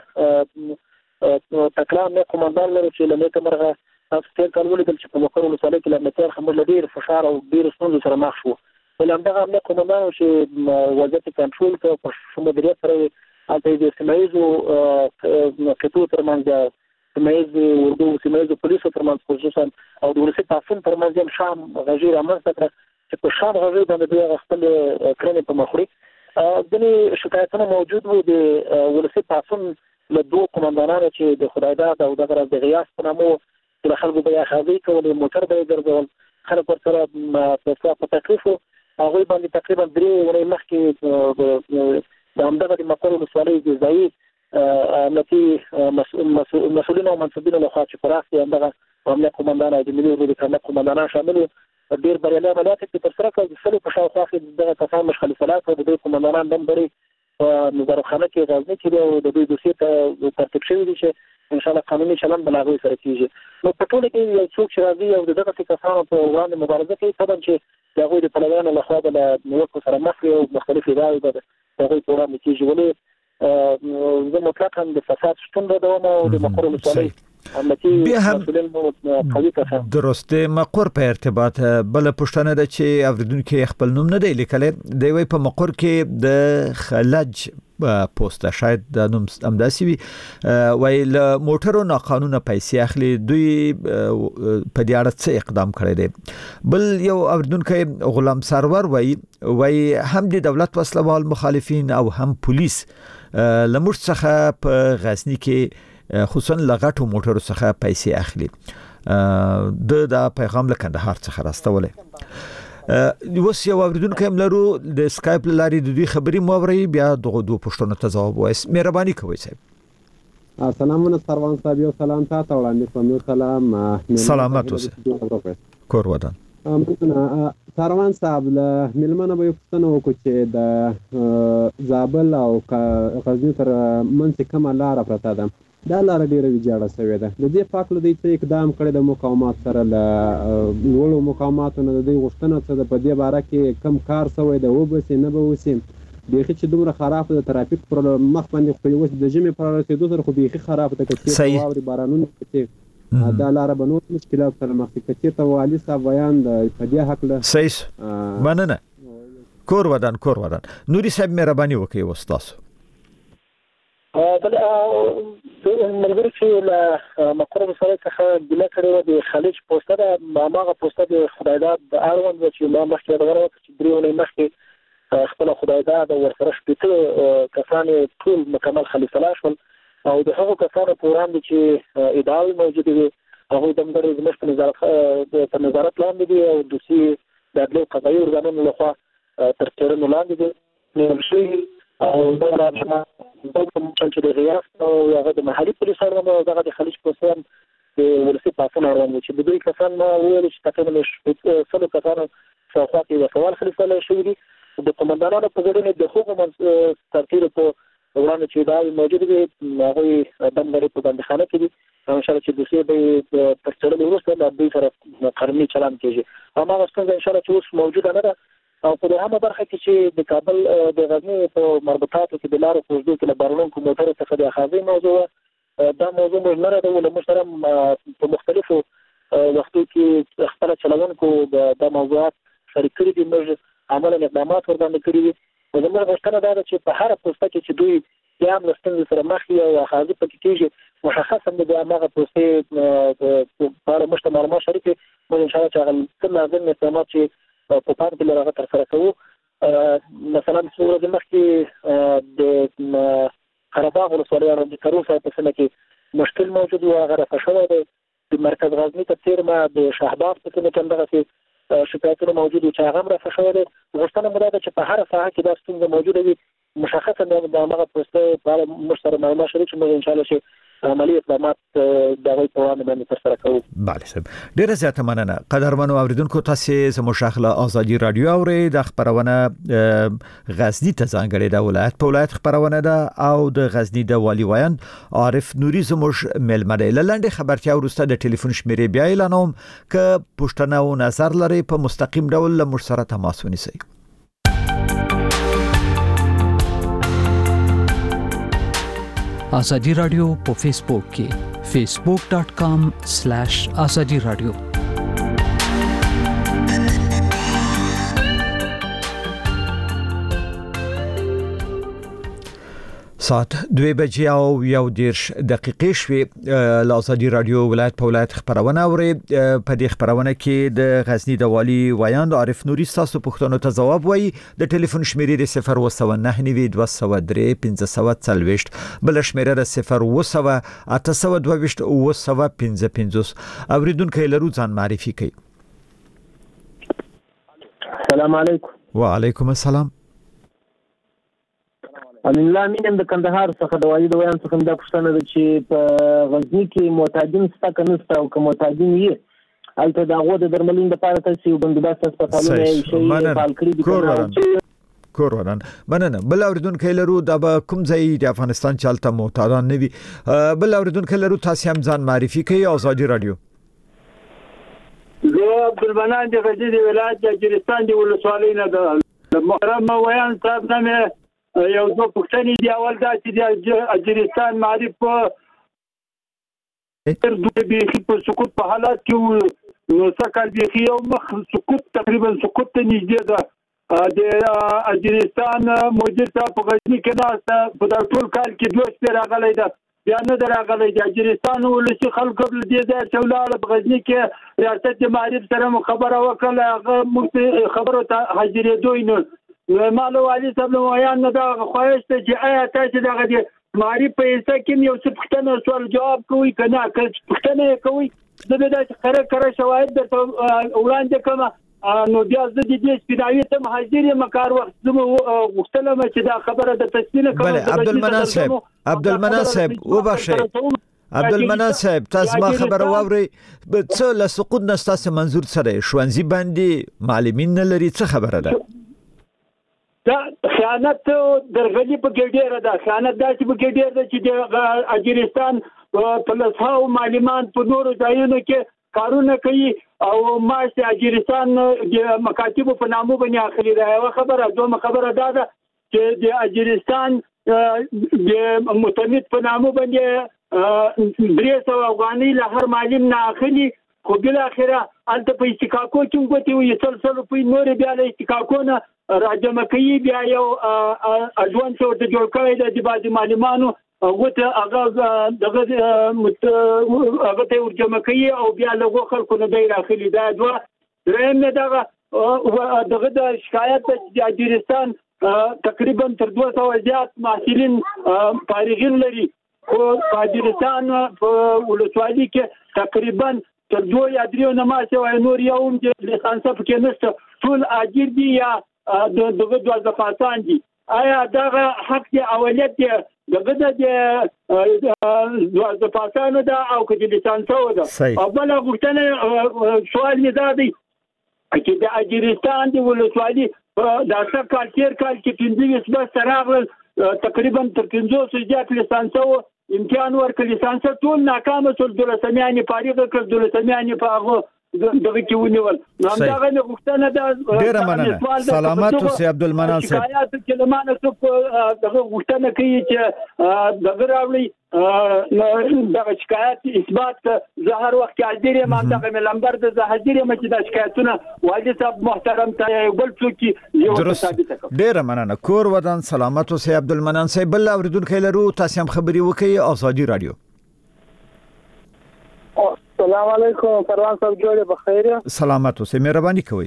موږ تکړه امنیه قومندان لرو چې له نیټه مرغه تاسو تېر کال ولیدل چې په مقر ولسوالۍ کې له امنیتي اړخه موږ له ډېر فشار او ډېرو ستونزو سره مخ شوو. بل همدغه امنیه قومندانو چې وضعیت کنټرول کړ په ښه مدیریت سره هلته د سیمه ییزو قطعو ترمنځ سیمایز اردو سیمایز پولیسو ترمنځ خصوصا او د ولسي تعصب ترمنځ هم شام غږی رامنځته کړه چې په شام غږی باندې دوی خپل کړنې په مخ وړي. ځینې شکایتونه موجود وو د ولسي تعصب له دوه قومندانانو چې د خدایداد او دغه د غیاث په نامه د خلکو به یې کولې موټر به یې ګرځول خلک ورسره په تکلیف وو. هغوی باندې تقریبا درې ورځې مخکې د همدغه د مقر ولسوالۍ د ځایي امنیتي مسؤلینو او منصبینو لخوا چې پراخ دي همدغه امنیه قومندان او د ملي اردو د امنیه قومندانان شامل وو. ډېر بریالي عملیات یې ترسره کړل. د سلو په شاوخوا کې دغه کسان مشخصات او د دوی قومندانان هم بری په نظارتخانه کې غزني کې دي او د دوی دوسیې ته ترتیب شوي دي چې انشاءالله قانوني چلند به له هغوی سره کېږي. نو په ټوله کې یو څوک چې راځي او د دغسې کسانو په وړاندې مبارزه کوي طبعا چې د هغوی د پلویانو لخوا به له نیوکو سره مخ وي او مختلف ادعاوې به د هغوی په وړاندې کېږي. ولې زه مطلقا د فساد شتون ردوم او د مقر ولسوالۍ امنیتي مسؤلین مو قوي کسان. درسته. مقر په ارتباط بل پښتنه ده چې اوریدونکو خپل نوم نه دی لیکلی. دی وی په مقر کې د خلج پوسټه شاید د نوم امداسي وي وای له موټرو ناقانونه پیسې اخلي. دوی په دې اړه څه اقدام کړی دی؟ بل یو اوریدونکو غلام سرور وای وای هم د دولت وسلوال مخالفین او هم پولیس لمر څخه په غزنی کې خصوصا لغټو موټرو څخه پیسې اخلي. د دا پیغام له کندهار څخه راستولې. اوس یو اوریدونکو هم لرو د اسکایپ لاري د دوی خبري موري بیا دغه دوه پښتنو ته ځواب وایي. مهرباني کوئ صاحب. سلامونه سروان صاحب یو سلام تاسو ته وړاندې کوم. یو سلام سلامات اوسه کور ودان. سروان صاحب له ملمنه به پښتنه وکړو چې د زابل او غزنی تر منځ کومه لار پرته ده. دا لار ډیره ویجاړه شوې ده. د دې پاک له دې اقدام کړی د مقاومت سره له لوړو مقاوماتو نه د دې غوښتنه څه ده په دې باره کې کم کار شوی ده وبسي نه به وسي. بیخي چې دومره خراب د ترافیک پر مخ باندې خو یو د جمع پر رسیدو سره خو بیخي خراب ده چې واوري بارانونه کې دا لار به نور مشکلات سره مخ کې ته والي صاحب بیان د په دې حق له صحیح مننه. کور ودان کور ودان. نوري صاحب مهرباني وکړئ وستاسو. بل ملګری چې له مقر ولسوالۍ څخه ګیله کړې وه د خلیج پوسټه ده هماغه پوسټه د خدایداد د اړوند وه چې ما مخکې یادونه وکړه چې درې اونۍ مخکې خپله خدایداد او ورسره شپېته کسان یې ټول مکمل خلیفه شول او د هغو کسانو په وړاندې چې ادعاوې موجودې وي هغوی ځانګړې زموږ په نظارت په نظارت لاندې دي او دوسیې د عدلي او قضایي ارګانونو لخوا تر څېړنو لاندې دي نیول شوي او دا راجمه چې د غیاث او هغه د محلي پولیسو اړوند او دغه د خلیج پوسټ د ولسي پاڅون اړوند و چې د دوی کسان ما وویل چې تقریبا سلو کسانو شاوخوا کې د سوال خلیفه شوي دي. د قومندانانو په ګډون د هغو سرتیرو په وړاندې چې دا موجود وي هغوی دمداري په بندیخانه کې دي. انشاءالله چې دوسیې به تر څېړلو وروسته له دوی سره قانوني چلند کېږي. هماغه ستونزه انشاءالله چې اوس موجوده نه ده او په دوهمه برخه کې چې د کابل د غزني په مربوطاتو کې د لارو په اوږدو کې له بارونکو موټرو څخه د اخاذې موضوع دا موضوع موږ نه ردوو. موږ سره په مختلفو وختو کې خپله چلوونکو دا موضوعات شریک کړي دي. موږ عملاً اقدامات ورباندې کړي دي. زموږ غوښتنه دا ده چې په هر پوسټه کې چې دوی بیا هم له ستونزې سره مخ وي او حاضر پکې کېږي مشخصا د هماغه پوسټې په اړه موږ ته معلومات شریکوي. موږ انشاءالله چې هغه څه لازم اقدامات چې په پام کې لري هغه ترسره کوو. مثلا څو ورځې مخکې د قره باغ ولسوالۍ د کرو صاحب په سیمه کې مشکل موجود و، هغه رفع شوی دی. د مرکز غزني په څېر ما د شهباز په سیمه کې همدغسې شکایتونه موجود وو چې هغه هم رفع شوی دی. غوښتنه مو دا ده چې په هره ساحه کې دا ستونزه موجوده وي، مشخصا د هماغه پوسټې په اړه موږ سره معلومات شریک شي. موږ انشاءالله چې عملي اقدامات د هغوی په وړاندې باندې ترسره کوو. بله صاحب، ډېره زیاته مننه. قدرمنو اورېدونکو، تاسې زموږ غږ له ازادي راډیو اورئ. دا خپرونه غزني ته ځانګړې ده، ولایت په ولایت خپرونه ده او د غزني د والي ویاند عارف نوري زموږ مېلمه دی. له لنډې خبرتیا وروسته د ټلیفون شمیرې بیا اعلانوم، که پوښتنه او نظر لرئ په مستقیم ډول له موږ سره تماس ونیسئ. آزادی رادیو په فیسبوک کې facebook dot com slash azadi radio. ساعت دوه بجې او یو دیرش دقیقې شوې. له ازادي راډیو ولایت په ولایت خپرونه اورئ. په دې خپرونه کې د غزني د والي ویاند عارف نوري ستاسو پوښتنو ته ځواب وایي. د ټلیفون شمیرې د صفر اوه سوه نهه نوي دوه سوه درې پنځه سوه څلوېښت، بل شمیره د صفر اوه سوه اته سوه دوه ویشت اوه سوه پنځه پنځوس. اوریدونکو لرو ځان معرفي کړئ. السلام علیکم. وعلیکم السلام. امین الله مینم د کندهار څخه د والي د ویاند څخه دا پوښتنه ده چې په غزني کې معتادین شته که نشته، او که معتادین یې هلته د هغو د درملنې لپاره تاسې یو بندوبست هسپتالونه یې شی فعال کړي دي. کور وران مننه. بل اوریدونکو لرو دا به کوم ځای د افغانستان چې هلته معتادان نه وي. بل اوریدونکو لرو، تاسې هم ځان معرفي کړئ. ازادي راډیو. زه عبدالمنان د غزني د ولایت د اجرستان د ولسوالۍ نه ده. محترم ویاند صاحب نه مې یو دو پوښتنې دي. اول دا چې د اجرستان معرف په بیخي په سقوط په حالات کې نو سکل بیخي یو مخ سقوط تقریبا سقوط ته نږدې ده. د اجرستان مدیر صاحب په غزني کې ناسته په دا ټول کال کې دوه شپې راغلی ده، بیا نه ده راغلی. د اجرستان ولسي خلکو له دې ځایه چې ولاړه په غزني کې ریاست د معرف سره مو خبره وکړله، هغه موږ خبرو ته حاضرېدوی نه. نو مالو والي صاحب له ویاند نه دا خواهش ده چې آیا تاسې دغه د معرف په حصه کې یو څه پوښتنه سوال جواب کوئ که نه؟ که پوښتنه یې کوئ زه به داسې کره کره شواهد درته وړاندې کړم، نو بیا زه د دې سپیناوي ته حاضر یم. کار وخت زه غوښتلم چې دا خبره د تسلیم کړم. بله عبدالمنان صاحب، عبدالمنان صاحب وبخښئ، عبدالمنان صاحب تاسو ما خبره واورئ. څه له سقوط نه ستاسو منظور څه دی؟ ښوونځي باندې معلمین نه لري، څه خبره ده؟ دا خیانت درغلي په کې ډېره ده. خیانت داسې په کې ډېر ده چې د اجرستان په لسهاو معلمان په نورو ځایونو کې کارونه کوي او معاش د اجرستان د مکاتبو په نامو باندې اخلي. دا یوه خبره. دویمه خبره دا ده چې د اجرستان د متمد په نامو باندې درې سوه افغانۍ له هر معلم نه اخلي، خو بالاخره هلته په استکاکو کې ګوتې وي سل سل روپۍ نورې بیا له استکاکو نه راجمع کوي. بیا یو اډوانس ورته جوړ کړی دی د بعضې معلمانو، ګوته هغه دغه هغه ته ورجمع کوي او بیا له هغو خلکو نه دی راخلي. دا دوه. درېیم نه دغه دغه د شکایت ده چې د اجرستان تقریبا تر دوه سوه زیات محصلین فارغین لري، خو په اجرستان په ولسوالي کې تقریبا تر دوه یا دریو نه ماسې وایي نور یو هم د لیسانسه پکې نشته، ټول اجر دي یا دغه دوازده پاسان دي. آیا دغه حق د اولیت دی دغه د دوازده پاسانو ده او که د لیسانسو ده؟ او بله غوښتنه سوال مې دا دی چې د اجرستان د ولسوالي دا څه کال تېر کال کې پنځه ویشت بسته راغلل، تقریبا تر پنځوسو زیات لیسانسو امتحان ورکړ، لیسانسه ټول ناکامه شول، دولسمیان یې فارغه کړل، دولسمیان یې په هغو دغه کې ونیول نو همدغه نه غوښتنه ده ډیره مننه سلامات اوسې عبدالمنان صاحب شکایت چې لمانه څوک دغه غوښتنه کوي چې دغه راوړي دغه شکایت اثبات زه هر وخت حاضر یم همدغه ملمبر د زه حاضر یم چې د شکایتونه والي صاحب محترم ته یو بل څوک یو ثابت کړي ډیره مننه کور ودان سلامات اوسې عبدالمنان صاحب بل اوریدونکو لرو تاسو هم خبري وکړئ ازادي رادیو السلام علیکم پروان صاحب جوړه بخیر سلامات اوسه مهرباني کوئ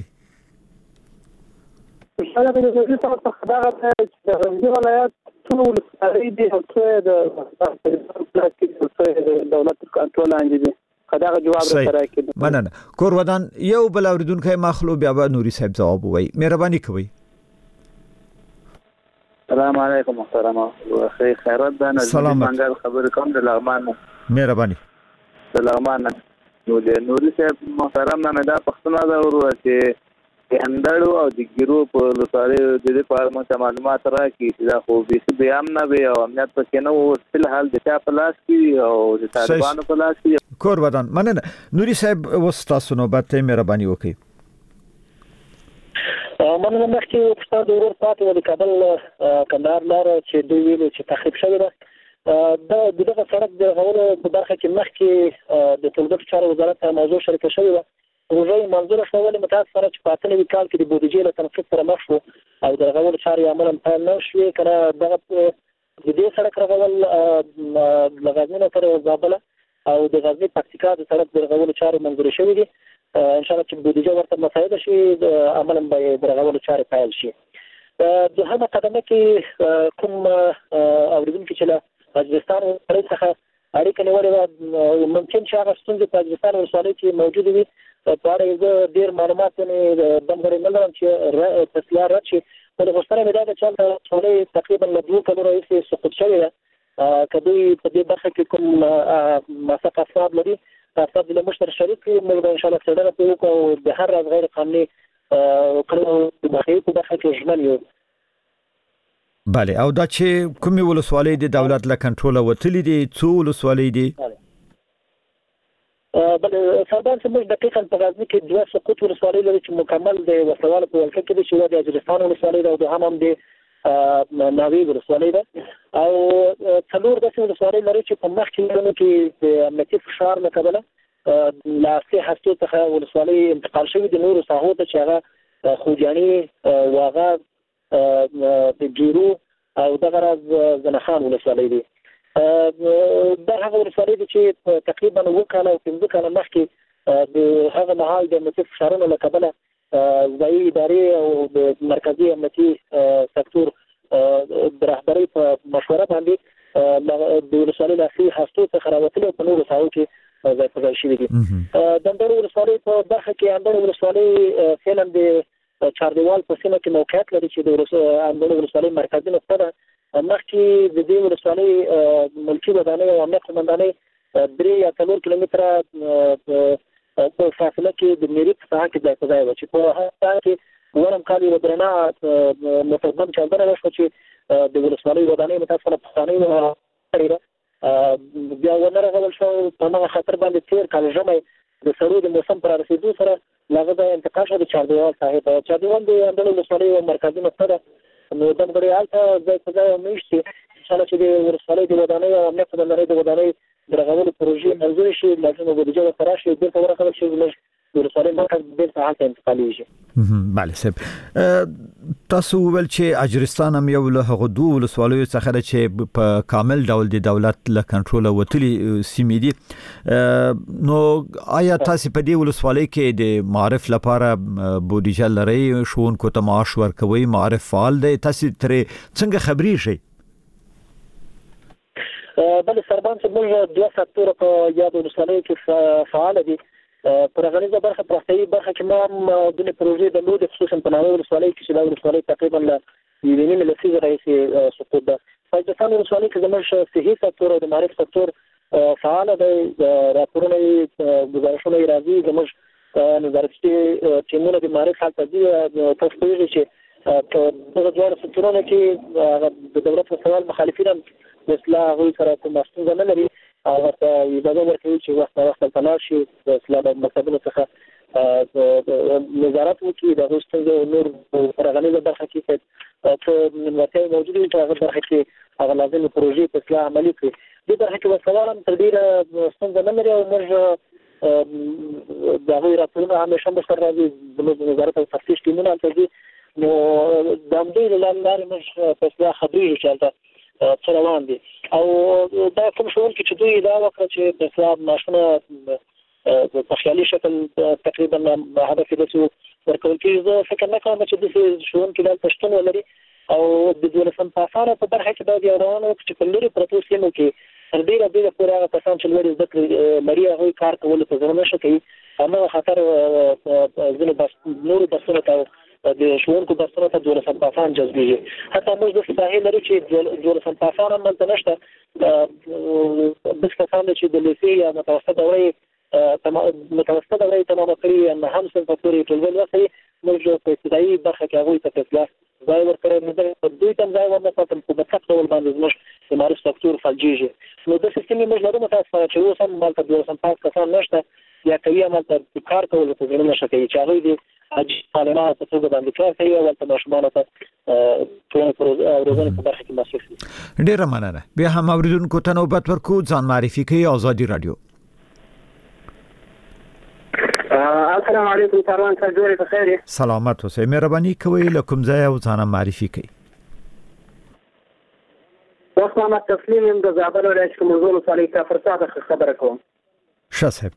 انشاءالله د دې څخه خبره ده چې د غزنی ولایت ټول ولسوالۍ دي او څه د دولت کنټرول لاندې دي خدای جواب راکړي مننه کور ودان یو بل اوریدونکو مخلو بیا به نوري صاحب جواب وایي مهرباني کوئ السلام علیکم محترم خیر خیرات ده نظر منګل خبر کوم د لغمان مهرباني د لغمان نو د نوري صاحب محترم نه دا پښتنه دا ورو چې اندړو او د ګیرو په لساره د دې په اړه معلومات راکړي چې دا خو به بیا هم نه وي او امنیت پکې نه وو په حال د چا په لاس کې او د طالبانو په لاس کې کور ودان مننه نوري صاحب وستاسو نوبت مهرباني وکړئ مننه مخکې په ستاسو ورور پاتې د کابل کندهار لار چې دوی ویلو چې تخریب شوی ده دا دغه سړک د غوړو په برخه کې مخکې د ټولګټو چارو وزارت موضوع شریک شوی و پروژه منظور شو ولې متاسفانه چې په اتنوي کال کې د بودیجې له تنفيذ سره مخ شو او د غوړو چارې عملاً پیل نه شوې کنه دغه د دې سړک رغول د غزنی تر زابل او د غزنی پکتیکا د سړک د غوړو چارې منظور شوې دي ان شاء الله چې بودیجه ورته مساعده شي عملاً به د غوړو چارې پیل شي د هغه قدمه کې کوم اوریدونکو چې پاکستان سره څخه اړیکه نیولې ممکن چې هغه ستونزې په پاکستان ولسوالۍ کې موجود وي په اړه یو ډیر معلومات نه بمغړي نه لرم چې تسلیه راځي په غوښتنه مې دا چې ولسوالۍ تقریبا له دوه کلونو راهیسې سقوط شوې ده کدی په دې برخه کې کوم مسافه افراد لري تاسو د مشترک شریک موږ ان شاء الله څنګه په وکړو د هر راز غیر قانوني کړو د بخیر په برخه کې ژمن یو بله او دا چې کومې ولسوالۍ د دولت له کنټرول وتلې دي څو ولسوالۍ دي بله سردار چې موږ دقیقاً په غزني کې دوه سقوط ولسوالۍ لري چې مکمل د وسوال په ولکه کې دي چې د اجرستان ولسوالۍ ده او هم هم د ناوی ولسوالۍ ده او څلور داسې ولسوالۍ لري چې په مخ کې کې د امنیتي فشار نه کبله لا سي هستو څخه ولسوالۍ انتقال شوی د نورو ساحو ته چې هغه خوجاني واغه د ګیرو او دغه راز زنخان ولسوالۍ دي دا هغه ولسوالۍ دي چې تقریبا وکاله او پنځه کاله مخکې د هغه مهال د امنیتي فشارونو له کبله ځایي ادارې او د مرکزي امنیتي سکتور د رهبرۍ په مشوره باندې د ولسوالۍ لاسي هستو څخه راوتلي په نورو ساحو کې ځای په ځای شوي دي د اندړو ولسوالۍ په برخه کې اندړو ولسوالۍ فعلا د چاردیوال په سیمه کې موقعیت لري چې د اندړو ولسوالۍ مرکزي نقطه ده مخکې د دې ولسوالۍ ملکي ودانۍ او امنیت قومندانۍ درې یا څلور کیلومتره په فاصله کې د میری په ساحه کې ځای په ځای و چې په هغه کې ورم کال یو درنه متقدم چاودنه وشوه چې د ولسوالۍ ودانۍ متاسفانه پخوانۍ کړې بیا ونه رغول شو په هغه خطر باندې تیر کال ژمی د سړو د موسم پر رسیدو سره لغه د انتقال شو د چاردیوال صاحب چاردیوال د اندړو ولسوالۍ یو مرکزي نقطه ده نو د مګړیال ته ځای په ځای مېشتي ان شاء الله چې د ولسوالۍ د ودانۍ او امنیت قومندانۍ د ودانۍ د رغولو پروژې منظور شي لازم بودیجه ورته راشي د په ورکړل شي د ولسوالۍ مرکز د حالت انتقالي بله صاحب تاسو ول چې اجرستان هم یو له هغه دوه ولسوالیو څخه ده چې په کامل ډول د دولت له کنټرول وتلي سیمې دي نو آیا تاسو په دې ولسوالۍ کې د معرف لپاره بودیجه لري شونکو ته معاش ورکوي معرف فعال دی تاسو ترې څنګه خبري شئ بل سربان چې موږ دوه سکتور په یاد ولسوالۍ کې فعال دي پر غنیزه برخه پراختي برخه کې ما د پروژې د لود خصوصا په ناوې ولسوالۍ کې چې د ولسوالۍ تقریبا ل یوه لسیزه راځي سقوط ده فایدتان ولسوالۍ کې زموږ صحي سکتور او د معرف سکتور فعال دی راپورونه گزارشونه راځي زموږ نظارتي ټیمونه د معرف حالت دي تاسو پیژنئ چې په دغه ډول سکتورونو کې د دولت په سوال مخالفین مثلا غوي سره کوم ستونزه نه لري او ته اجازه ورکوي چې وخت وخت په ناشي د اسلام مکتبونو څخه نظارت وکړي د غوښتنې نور پرغنې برخه کې څه نیمګړتیاوې موجودې وي چې هغه برخه کې هغه لازمي پروژې په اصلاح عملي کړي. دې برخه کې وسوالم تر ډېره ستونزه نه لري او موږ د هغوی راپورونه همیشه موږ سره راځي زموږ د نظارت او تفتیش ټیمونه هلته ځي نو د همدوی له لارې موږ په اصلاح خبرېږو چې هلته څه روان دي او دا کوم ښوونکي چې دوی دا وکړه چې د اصلاح معاشونه په خیالي شکل تقریبا هدف یې داسې ورکول کېږي. زه فکر نه کوم چې داسې ښوونکي دلته شتون ولري او د دولسم پاسانو په برخه کې باید یو روان وکړي چې په لرې پرتو سیمو کې تر ډېره ډېره پورې هغه کسان چې لوړې زده کړې لري هغوی کار کولو ته زړه نه ښه کوي. هماغه خطر ځینو نورو درسونو ته د ښوونکو درسونو ته دولسم پاسان جذبېږي. حتی موږ داسې ساحې لرو چې دولسم پاسان هم هلته نشته. داسې کسان دي چې د لیسې یا متوسطه دوره یې متوسطه دوره یې تمامه کړې وي نهم صنفه پورې ټولګي لوستی موږ په ابتدایي برخه کې هغوی ته په اصلاح ځای ورکړی نو دوی ته هم ځای ورنه کړم په مطلق ډول باندې زموږ د معروف سکتور فلجېږي. نو داسې سیمې موږ لرو متاسفانه چې اوس هم هلته دولسم پاس کسان نشته یا کوي هم هلته کار کولو ته زړه نه ښه کوي چې هغوی د حاجي معلمانو په توګه باندې کار کوي او هلته ماشومانو ته ټولنې او روزنې په برخه کې مصروف دي. ډېره مننه. بیا هم اورېدونکو ته نوبت ورکړو. ځان معرفي کوي ازادي راډیو. السلام علیکم کاروان صاحب جوړې په خیر. سلامت اوسئ. مهرباني کوئ له کوم ځای او ځان معرفي کوئ. اوس محمد تسلیم یم د زابل ولایت کومزو ولسوالۍ کافر څخه خبره کوم. ښه صاحب.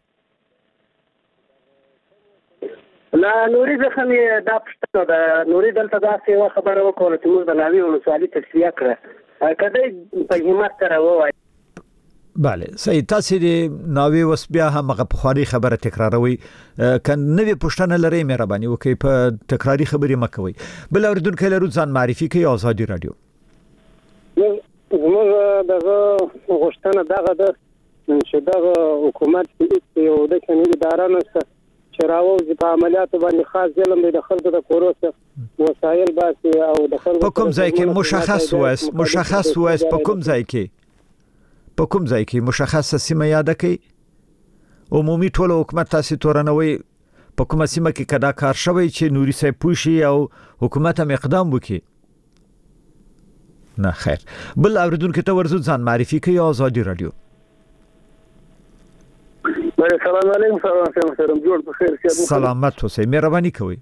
لا نوري ځخه مې دا پوښتنه ده نوري دلته داسې یوه خبره وکړه چې موږ د ناوې ولسوالۍ تصفیه کړه که دی په همت سره ووایي. بله صحیح. تاسې د ناوې اوس بیا هم هغه پخوانۍ خبره تکراروئ. که نوې پوښتنه لرئ مهرباني وکړئ په تکراري خبرې مه کوئ. بل اورېدونکی لرو. ځان معرفي کوي ازادي راډیو. زموږ دغه غوښتنه دغه ده چې دغه حکومت کې یو د قانوني اداره نشته چې راوځي په عملیاتو باندې خاص ظلم دی د خلکو د کورو وسایل باسي او د خلکو په کوم ځای کې مشخص وایس مشخص وایس په کوم ځای کې په کوم ځای کې مشخصه سیمه یاد کړئ. عمومي ټول حکومت تاسو تورنوي په کومه سیمه کې کدا کار شوی چې نوري صاحب پوښي او حکومت هم اقدام وکړي. نه خیر. بل اوریدونکو ته ورزو. ځان معرفي کوي ازادي راډیو. السلام علیکم. سلام جوړ په خیر. سلامت اوسئ. مهرباني کوئ.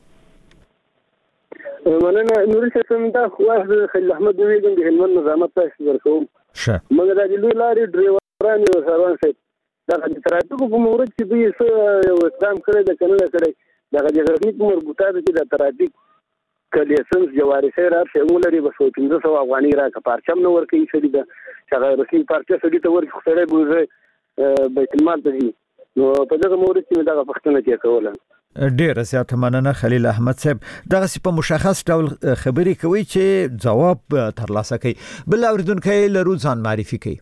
مننه. نوري صاحب دا واحد خلیل احمد نوی د هلمند نظامت تاسو ورکوم. ښه. موږ د لوی لارې ډرایوران یو سروان صاحب دا د ترافیکو په مورد کې دوی څه یو اقدام کړی د قانون کړی دا د جغرافیک مربوطات کې د ترافیک کلیسنس جواری سره راځي ولري بس پنځه سوه افغانۍ راکه پارچم نو ورکې سړي دا چې رسمي پارچه سړي ته ورکې خسرې بوزي بیت المال ته نو په دغه مورد کې دا پښتنه کې کوله. ډیره زیاته مننه خلیل احمد صاحب. دغه په مشخص ډول خبرې کوي چې جواب ترلاسه کوي. بل اوریدونکی لرو. ځان معرفي کوي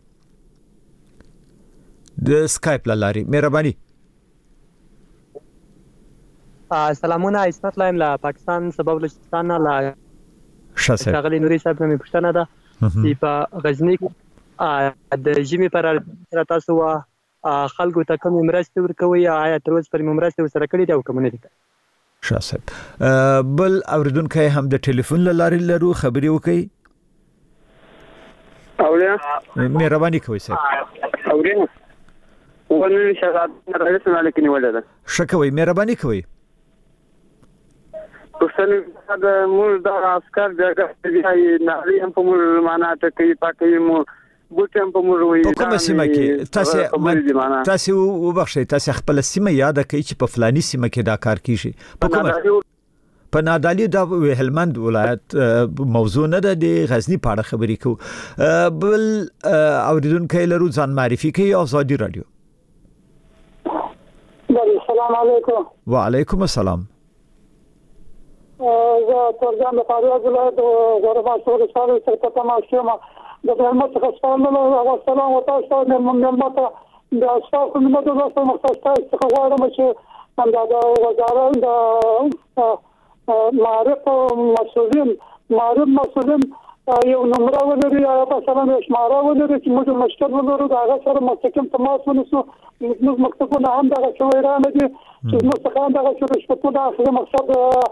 د اسکایپ لاري. مهرباني. سلامونه. اسمت لایم له پاکستان سبب بلوچستان نه لا شاسه غلي نوري صاحب مې پوښتنه ده چې په غزنی د ژمي پر تاسو خلکو ته کوم مرستې ورکوي آیا تر اوسه پر مرستې ورسره کړې دي او کوم نه دي؟ شاسه. بل اوریدونکی هم د ټلیفون لاري لرو. خبري وکړي. اوریا مهرباني کوئ صاحب. اوریا ولې شغال نه راځي نه لیکنه ولدا شکوي. مهرباني کوئ. پښتني دا موږ د عسكر دغه دی نه هم په موږ معنا ته کوي پاکي مو بوتم په موږ وي. په کومه سیمه کې تاسو تاسو وبخښئ تاسو خپل سیمه یاد کړئ چې په فلاني سیمه کې دا کار کیږي. په کومه په نادالي د هلمند ولایت موضوع نه ده. د غزنی په اړه خبرې کوو. بل اوریدونکو لرو. ځان معرفي کوي ازادي راډیو. السلام علیکم. وعلیکم السلام. زه ترجمان د فاریاب ولایت غوربا شوري سره سرکته ماشومه د هلمند څخه ستاسو او سلام او تاسو ته ممنونته د تاسو نومه د تاسو مختص څخه غواړم چې دا د وزارت د معرف مسؤلین معرف مسؤلین یو نمبر ولري یا مثلا شماره ولري چې موږ مشکل ولرو دا هغه سره مستقیم تماس ونیسو. موږ مکتبونه هم دغه شویرانه دي چې موږ څنګه دغه رشوتونه اخلي. مقصد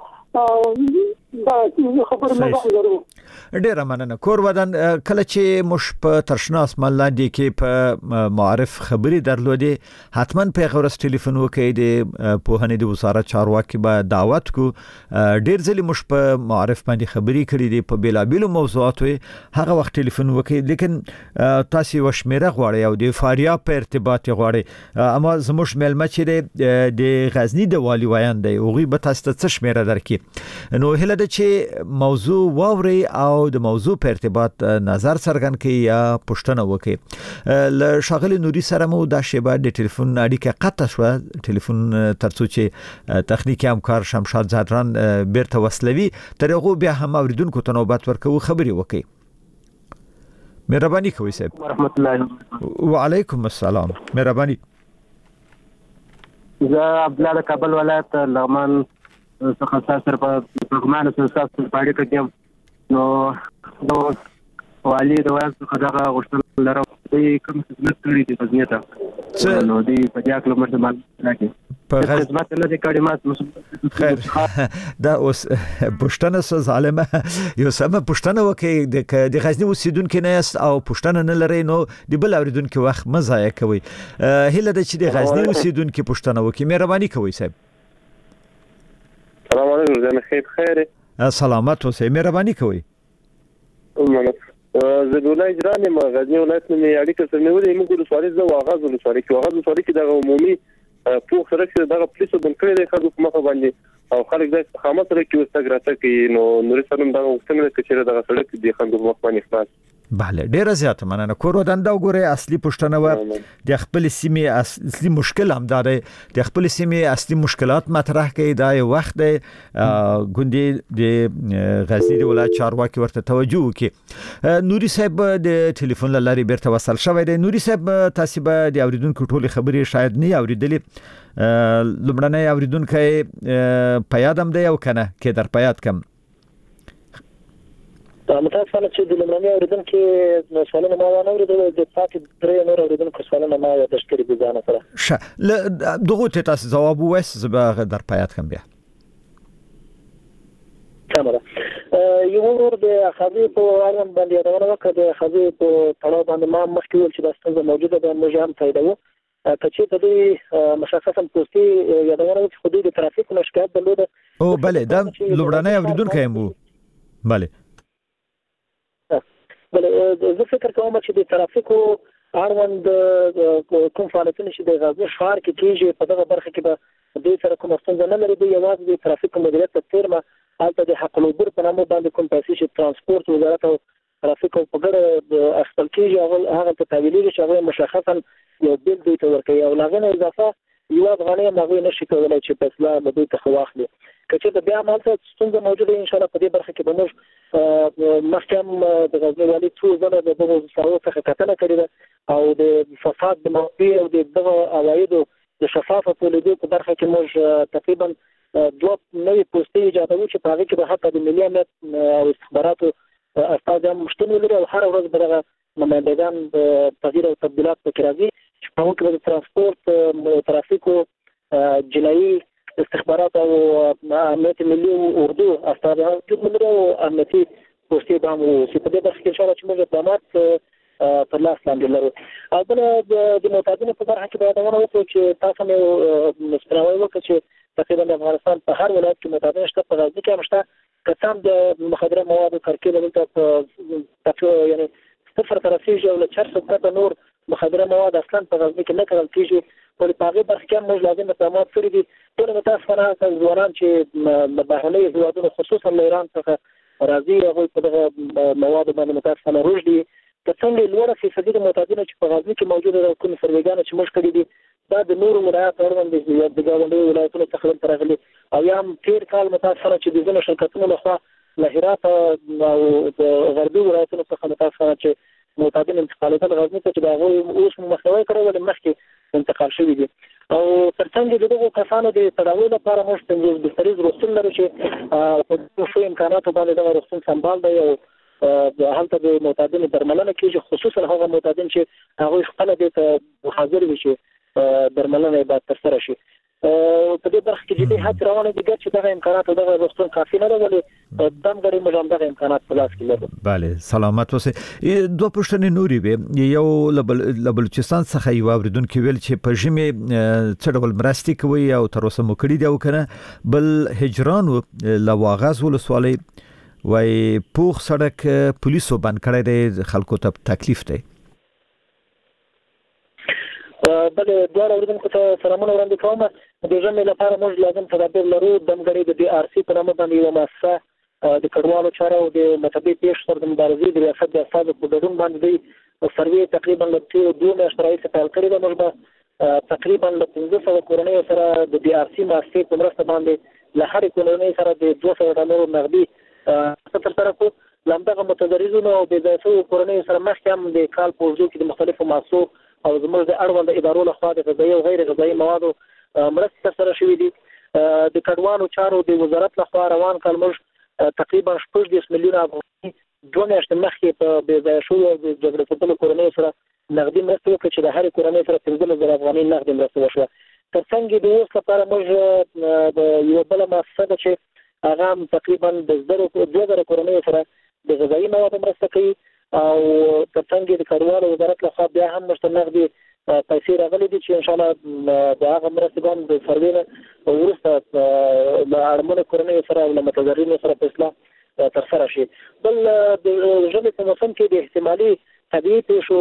دا خبره نه لرو. ډیره مننه. کور ودان کله چې مش په ترشناس ملاندې کې په معرف خبري درلودې حتما په غورس ټلیفون وکړئ د پوهنې د وزارت چارواکي به دعوت کو. ډیر ځلې مش په معرف باندې خبري کړې دي په بیلابیلو موضوعاتو هغه وخت ټلیفون وکړئ. لیکن تاسو وشمیره غواړئ او د فاریاب په ارتباط غواړئ اما زموږ ملمه چې د غزنی د والی وایان دی اوغي به تاسو ته شمیره درکې. نو هله د چې موضوع واوري او د موضوع په ارتباط نظر څرګند کړي یا پوښتنه وکړي. ل شاغلی نوري سره مو د شیبه د ټلیفون اړیکه قطع شو. ټلیفون ترڅو چې تخنیکی همکار شمشاد زادران بیرته وسلوي تر هغه بیا هم اوریدونکو ته نوبت ورکوي خبري وکړي. مهرباني کوئ صاحب. ورحمت الله وعلیکم السلام. مهرباني. زه عبد الله کابل ولایت لغمان څخه سره په پرګمان سره تاسو په اړه کې نو نو والی د وایي څخه دغه غوښتنه لرم چې کوم خدمت کړی دي غزنی ته نو دی په دې اړه موږ معلومات راکړي په خدمت نه دي کړي مات خیر دا اوس پښتنه سو ظالمه یو سم پښتنه وکي د غزنی اوسیدونکو نه او پښتنه نه لري نو د بل اوریدونکو وخت مزایه کوي. هله د چې د غزنی اوسیدونکو پښتنه وکي. مهرباني کوئ صاحب. السلام علیکم. زه مخیب خیر. سلامت اوسئ. مهرباني کوئ. زه د ولایت اجرا ما غزنی ولایت نه اړیکه سره نیولې موږ د سوالي زو واغاز ول سوالي کې واغاز سوالي کې د عمومي پوښ سره چې دغه پولیسو بن کړی دی خلکو په مخه باندې او خلک د خامت سره کې واستګراته کې نو نور سره دغه وختونه کې چې دغه سړک دی خلکو په مخه باندې خلاص. بله ډیره زیاته مننه. کور ودان دا وګوره اصلي پښتنه و د خپل سیمې اصلي مشکل هم دا دی د خپل سیمې اصلي مشکلات مطرح کړي. دا یو وخت دی ګوندې د غزنی د ولایت چارواکي ورته توجه وکړي. نوري صاحب د ټلیفون لاري بیرته وصل شوی دی. نوري صاحب تاسو به د اوریدونکو ټولې خبرې شاید نه اوریدلې. لمړنۍ اوریدونکو په یادم دی او کنه کې در په یاد کم متاسفانه چې د لمړنۍ اوریدونکو سوالونه ما ونه اوریدل د پاتې درې نور اوریدونکو سوالونه ما یادداشت کړي دي ځان سره. ښه دغه ته تاسو جواب وایي زه در په یاد کم بیا. کامره یو ور د اخاذي په اړه باندې یادونه وکړه. د اخاذي په تړاو باندې ما مخکې ویل چې دا ستاسو موجوده ده موږ هم فائدو کچې ته د مشخصا پوسټي یادونه وکړه خو د ترافیک مشکلات درلوده. او بله دا لمړنۍ اوریدونکو هم وو. بله بل زه فکر کوم چې د ترافیکو اړوند کوم فعالیتونه چې د غزنی ښار کې کیږي په دغه برخه کې به د سره کوم ستونزه نه لري. د یوازې د ترافیکو مدیریت په تیرمه البته د حق العبور په نامه باندې کوم پیسې چې ترانسپورت وزارت او ترافیکو په ګډه اخیستل کیږي هغه ته تحویلېږي چې هغه مشخصا یو بل دوی ته ورکوي او هغه نه اضافه یو افغاني هغه نشي کولای چې فیصله له دوی څخه واخلي. کچې د بیا مالته ستونزه موجوده ان شاء الله په دې برخه کې به موږ محکم د غزنی والی څو ځله د دغه څاو څخه کتنه کړې ده او د فساد د موضوع او د دغه عوایدو د شفافه تولیدو په برخه کې موږ تقریبا دوه نوې پوسټي ایجادوو چې په هغه کې به حتی د ملي امنیت او استخباراتو استاد هم مشتمل لري او هر ورځ به دغه نمایندگان د تغییر او تبدیلات پکې راځي چې په هغه کې د ترانسپورت ترافیکو جنایي استخبارات او امنیت ملي او اردو استادان ټول او امنیتي پوسټي به مو چې په دې برخه کې ان شاء الله چې موږ اقدامات په لاس لاندې لرو. او بل د معتادینو په برخه کې به دا وایو چې تاسو مې مستراوي وکړي چې تقریبا د افغانستان په هر ولایت کې معتادین شته. په غزنی کې هم شته کسان د مخدره موادو کارکې دلته په یعنی صفر ترافیک او له چرس څخه نور مخدره مواد اصلا په غزنی کې نه کارول کیږي. په پاغي برخه کې موږ لازم اقدامات کړی دي. ټول متاسفانه ځوانان چې بهرنۍ هیوادونو خصوصا له ایران څخه راځي هغه په دغه مواد باندې متاسفانه روج دي. که څنګه لوړه فیصدي د معتادینو چې په غزنی کې موجوده ده کوم سرویګان چې موږ کړی دي دا د نورو ولایتونو اړوند د ګاونډي ولایتونو څخه راغلي او یا تیر کال متاسفانه چې د ځینو شرکتونو لخوا له هرات او د غربي ولایتونو څخه متاسفانه چې معتادین انتقالات غزنی ته چې دا هغه اوس مخنیوي کړو ولې مخکې انتقال شوی دي او ترڅنګ دغه کسانو د تداوی لپاره موږ څنګه د بسترې روغتون لرو چې په څو امکاناتو باندې د روغتون سمبال دی او هلته د معتادینو درملنه کیږي، خصوصا هغه معتادین چې هغه خپل د حاضر وي چې درملنه به ترسره شي. په دې برخه کې چې هڅه روانه دي چې دغه امکانات او دغه روغتون کافي نه دي، دم غړي موږ دغه امکانات په لاس کې لرو. bale سلامت اوسئ. دوه پوښتنې نورې وي. یو له بلوچستان څخه یو اوریدونکو ویل چې په ژمي څه ډول مرستې کوي او تر اوسه مو کړي دي او کنه. بل هجران له واغاز ولسوالۍ وای پوخ سړک پولیسو بند کړی دی، خلکو ته تکلیف دی. بله دوه اوریدونکو ته سلامونه وړاندې کوم. د ژمي لپاره موږ لازم تدابیر لرو. دمګړی د ډي ار سي په نامه باندې یو مؤسسه د کډوالو چارو او د مطبي پیښ سره د مبارزې د ریاست د استازو په ګډون باندې سروې تقریبا له دوه میاشتې راهیسې پیل کړی دی. موږ به تقریبا له پنځه سوه کورنیو سره د ډي ار سي مؤسسې په مرسته باندې له هرې کورنۍ سره د دوه سوه ډالرو نغدي ترسره کړو. له همدغه متضررینو او بې ځایه شویو کورنیو سره مخکې هم د کال په اوږدو کې د مختلفو مؤسسو او زموږ د اړونده ادارو لخوا د غذایي او غیر غذایي موادو مرستې ترسره شوې دي. د کډوالو چارو د وزارت لخوا روان کال موږ تقریبا شپږ دېرش میلیونه افغانۍ دوه میاشتې مخکې په بې ځایه شویو او د جګړه ځپلو کورنیو سره نغدي مرستې وکړې چې د هرې کورنۍ سره پنځلس زره افغانۍ نغدي مرسته وشوه. تر څنګ د اوس لپاره موږ د یوه بله مؤسسه ده چې هغه هم تقریبا د دوه زره کورنیو سره د غذایي موادو مرسته کوي او تر څنګ د کډوالو وزارت لخوا بیا هم موږ نغدي پیسې راغلي دي چې ان شاء الله د هغه مرستې باندې د سروې نه وروسته د اړمنو کورنیو سره او له متضررینو سره په اصلاح ترسره شي. بل د ژمي په موسم کې د احتمالي طبیعي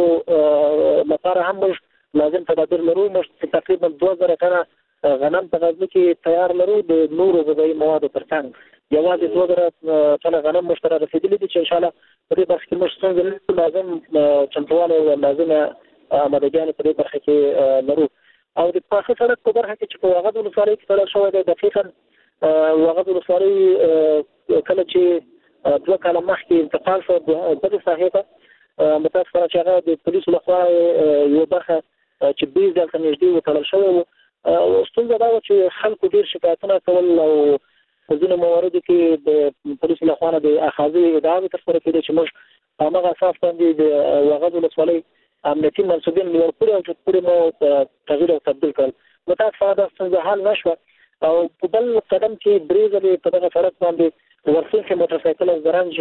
پیښو لپاره هم موږ لازم تدابیر لرو. موږ تقریبا دوه زره ټنه غنم په غزني کې تیار لرو د نورو غذایي موادو تر څنګ. یوازې دوه زره ټنه غنم موږ ته رسېدلي دي چې ان شاء الله په دې برخه کې موږ څنګه لازم چمتووالی او لازمه آمادګیانې په دې برخه کې لرو. او د پاخه سړک په برخه کې چې په واغظ ولسوالۍ کې تړل شوی دی، دقیقا واغظ ولسوالۍ کله چې دوه کاله مخکې انتقال شو بلې ساحې ته متاسفانه چې هغه د پولیسو لخوا یوه برخه چې بیز دلته نږدې وتړل شوی و. ستونزه دا وه چې خلکو ډېر شکایتونه کول او په ځینو مواردو کې د پولیسو لخوا نه د اخاذي ادعاوې ترسره کېدې چې موږ په همغه اساس باندې د واغظ ولسوالۍ امنیتي منصوبین لوړ کړي او چې کړي مو تغییر او تبدیل کړل. متاسفانه دا ستونزه حل نه شوه او په بل قدم کې درې ځلې په دغه سړک باندې ورسونکي موټرسایکل او زرنج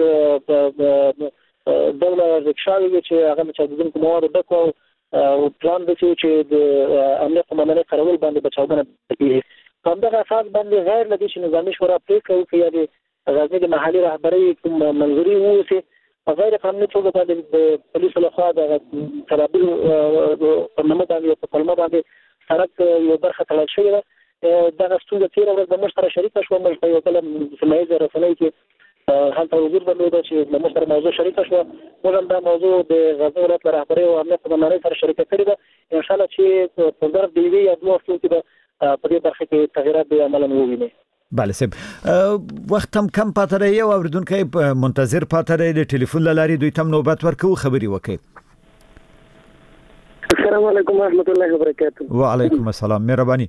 ډوله رکشاوې وې چې هغه د چاودېدونکو موادو ډک وو او پلان دا چې د امنیت قومندانۍ کارول باندې به چاودنه کېږي. په همدغه اساس باندې غیر له دې چې نظامي شورا پرېکړه وکړي یا د غزني د محلي رهبرۍ کوم منظوري ووسي په غیر قانوني توګه باندې د پولیسو لخوا د تدابیر په نامه باندې په پلمه باندې سړک یوه برخه تړل شوې ده. دغه ستونزه تېره ورځ د موږ سره شریکه شوه. موږ په یوه بله سیمه ییزه رسنۍ کې هلته حضور درلوده چې له موږ سره موضوع شریکه شوه. موږ هم دا موضوع د غزني ولایت له رهبرۍ او امنیت قومندانۍ سره شریکه کړې ده. انشاءالله چې په ظرف د یوې یا دوه هفتو کې به په دې برخه کې تغییرات به عملاً وویني. بله صاحب وخت هم کم پاتې دی. یو اوریدونکی منتظر پاتې دی، د ټلیفون له لارې دوی ته هم نوبت ورکوو، خبرې وکړئ. السلام علیکم ورحمۃ اللہ وبرکاتہ. وعلیکم السلام، مهرباني.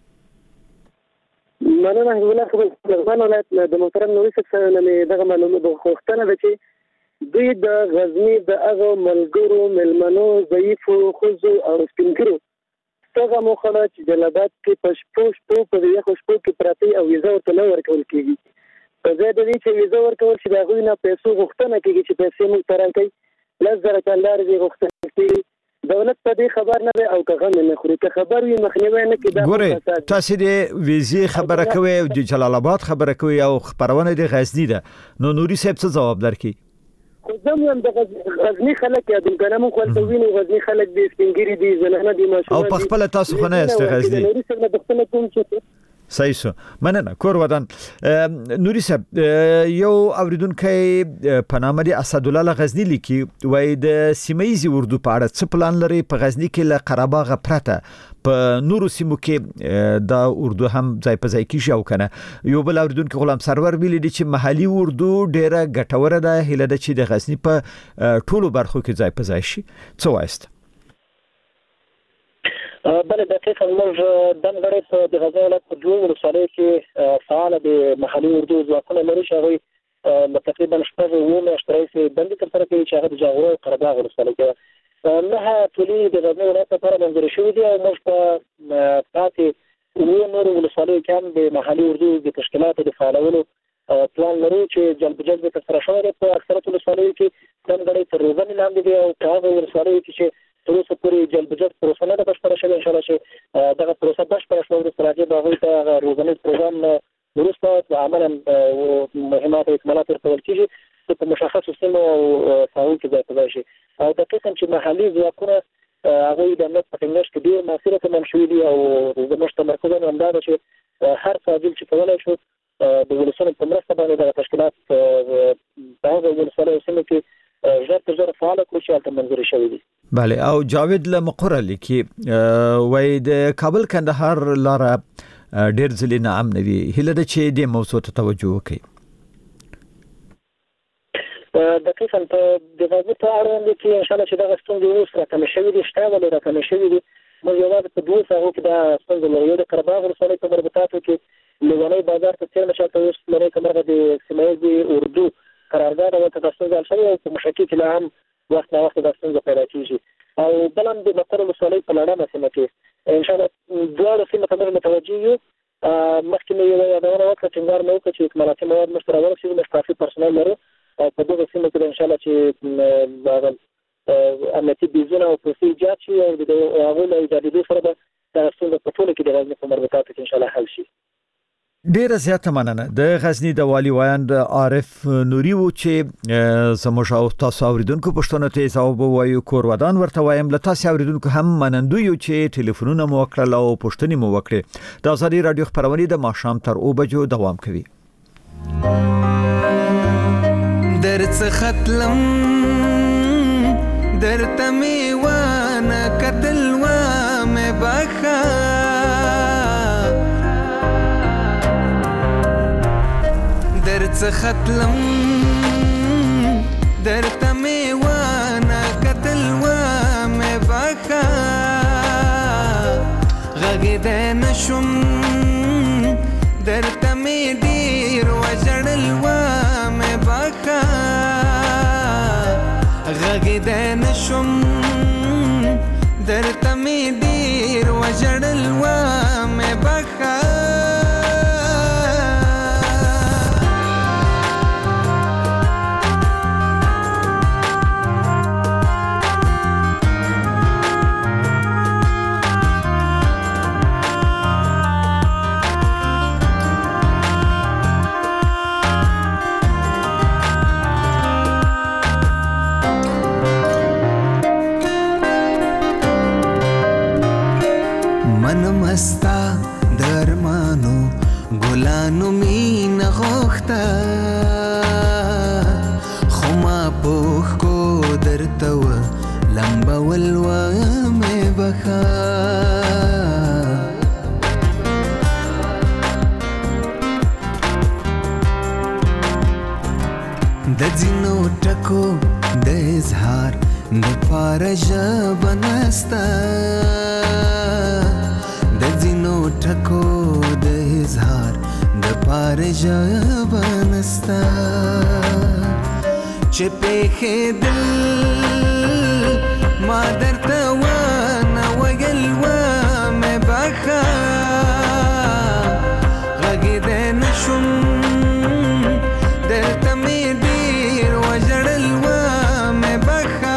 مننه. حزب خبر لغمان ولایت د محترم نوري صاحب سره مې دغه معلومات غوښتنه ده چې دوی د غزني د هغه ملګرو مېلمنو ضعیفو ښځو او سپینګرو دغه موخه ده چې جلادات کې په شپو شپو په یخو شپو کې پراته او ویزه ورته نه ورکول کېږي. په ځای د دې چې ویزه ورکول شي د هغوی نه پیسو غوښتنه کېږي چې پیسې موږ ته راکړئ. لس زره کلدارې دې غوښتنه کېږي. دولت په دې خبر نه دی او که غم نه خوري. که خبر وي مخنیوی نه کېږي. ګورئ تاسو د ویزې خبره کوئ او د جلال آباد خبره کوئ او خپرونه د غزني ده، نو نوري صاحب څه ځواب درکړي؟ خو زه هم د غزني خلک یادوم که نه موږ خو هلته وینو غزني خلک دي، سپین ږیري دي، زنانه دي، ماشومان دي. او په خپله تاسو خو نه یاست غزني. نوري صاحب نه پوښتنه کوم چې صحیح شو، مننه. کور ودان. نوري صاحب یو اوریدونکی په نامه د اسدالله له غزني لیکي، وایي د سیمه ییزې اردو په اړه څه پلان لري؟ په غزني کې له قرهباغه پرته په نورو سیمو کې دا اردو هم ځای په ځای کېږي او که نه؟ یو بل اوریدونکی غلام سرور ویلي دي چې محلي اردو ډېره ګټوره ده، هیله ده چې د غزني په ټولو برخو کې ځای په ځای شي. څه وایست؟ بله دقیقا موږ دمګړی په د غزني ولایت په دوه ولسوالیو کې فعاله د محلي اردو ځواکونه لري چې هغوی تقریبا شپږ اوه میاشتې راهیسې دندې ترسره کوي چې هغه د جاغور او قره باغ ولسوالۍ کې نهه ټولۍ د غزني ولایت لپاره منظورې شوي دي او موږ په پاتې اووه نورو ولسوالیو کې هم د محلي اردو د تشکیلاتو د فعالولو پلان لرو چې جلب جذب ترسره شوی دی. په اکثرت ولسوالیو کې ځانګړی تر روزنې لاندې دي او په هغه ولسوالیو کې چې تر اوسه پورې جلب جذب پروسه نه ده بشپړه شوې، انشاءالله چې دغه پروسه بشپړه شوه وروسته راځي به هغوی ته هغه روزنیز پروګرام وروسته عملا مهمات او اکمالات ورکول کېږي چې په مشخصو سیمو او ساحو کې ځای په ځای شي. او د قسم چې محلي ځواکونه هغوی د امنیت په ټینګښت کې ډېر مؤثره تمام شوي دي او زموږ تمرکز هم همدا ده چې هر فاضل چې کولی شو د ولسونو په مرسته باندې دغه تشکیلات په هغه ولسوالیو سیمو کې ژر تر ژره فعاله کړو چې هلته منظورې شوي دي. بله. او جاوید له مقره لیکي وایي د کابل کندهار لاره ډېر ځلې ناام نه وي، هیله ده چې دې موضوع ته توجه وکړي. دقیقاً په د غزني په اړوند کې انشاءالله چې دغه ستونزې اوس راکمې شوي دي، شته ولې راکمې شوي دي. موږ یوازې په دوو ساحو کې دا ستونزه لرو، یو د قره باغ ولسوالۍ په مربوطاتو کې لیونی بازار ته څېرمه چې هلته اوس لومړی کمرغه د سیمه ییزې اردو قرارداد هلته دا ستونزه حل شوې او په مشکي کې لا هم وخت نا وخت دا ستونزه پیدا کېږي. او بل هم د مقر ولسوالۍ په لړمه سیمه کې انشاءالله دواړو سیمو ته موږ متوجه یو. مخکې مې یوه یادونه وکړه ټینګار مې وکړه چې اکمالاتي مواد موږ ته راورسېږي، موږ کافي پرسونل لرو او په دغه سیمو کې انشاءالله چې امنیتي بیزونه او پروسې ایجاد شي او د هغوی له ایجادېدو سره به دغه ستونزه په ټوله کې د غزني په مربوطاتو کې انشاءالله حل شي. ډیره زیاته مننه. د غزنی د والي وایند عارف نوري و چې زموږ او تاسو اوریدونکو پښتنه ته ځواب وایو کور ودان ورته وایم. له تاسو اوریدونکو هم منندو یو چې ټلیفونونه مو وکړل او پښتني مو وکړي. د ازادي رادیو خبرونه د ماښام تر او بجو دوام کوي. درڅ ختلم درته می وانه کتل و مې بخا درڅ ختلم درته می وانه کتل و مې بخا غږ دې نشم درته می ډیر وجړل و مې بخا غږ دې نشم درته می ډیر وجړل و مې بخا مستا درمانو ګلانو مين غوخته خما پوخ کو درته و لمبا ولوا مې بخا د ځینو ټکو د اظهار د فارج بنستا د ځینو ټکو د اظهار د فارج بنستا چې پېښې دل ما درته ونه ویل و مې بخا غږ دې نشم درته مې ډېر وژړل و مې بخا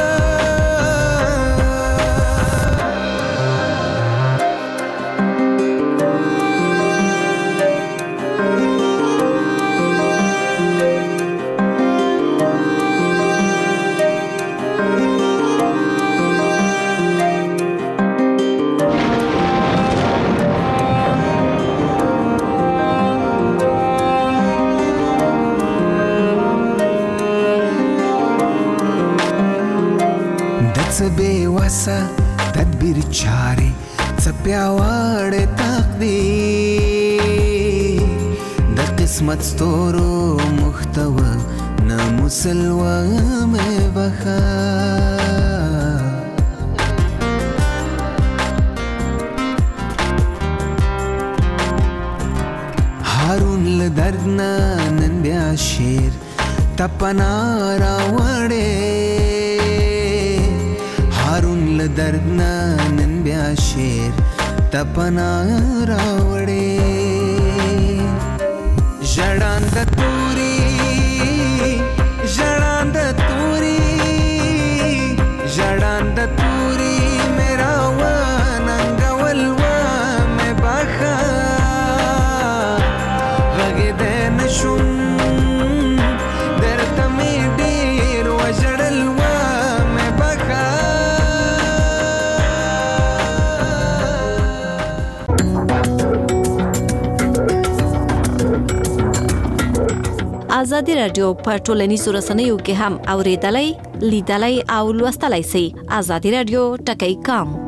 بے وسا تدبیر چارے څپیاوړ تقدیر د قسمت ستورو محتوا نه مسلوا مې بخا هارون له درد نه نن بیا شیر تپنا راوړې هارون له درد نن بیا شیر تپنا راوړې ژړاند توري ژړاند توري ژړاند توري میرا وننګول و مې باخه غږې د نشم درته مې ډېر وژړل و مې باخه ازادي رادیو په ټولنیزو رسنیو کې هم اوریدلای لیدلای او لوستلای شئ. ازادي رادیو ټکی کام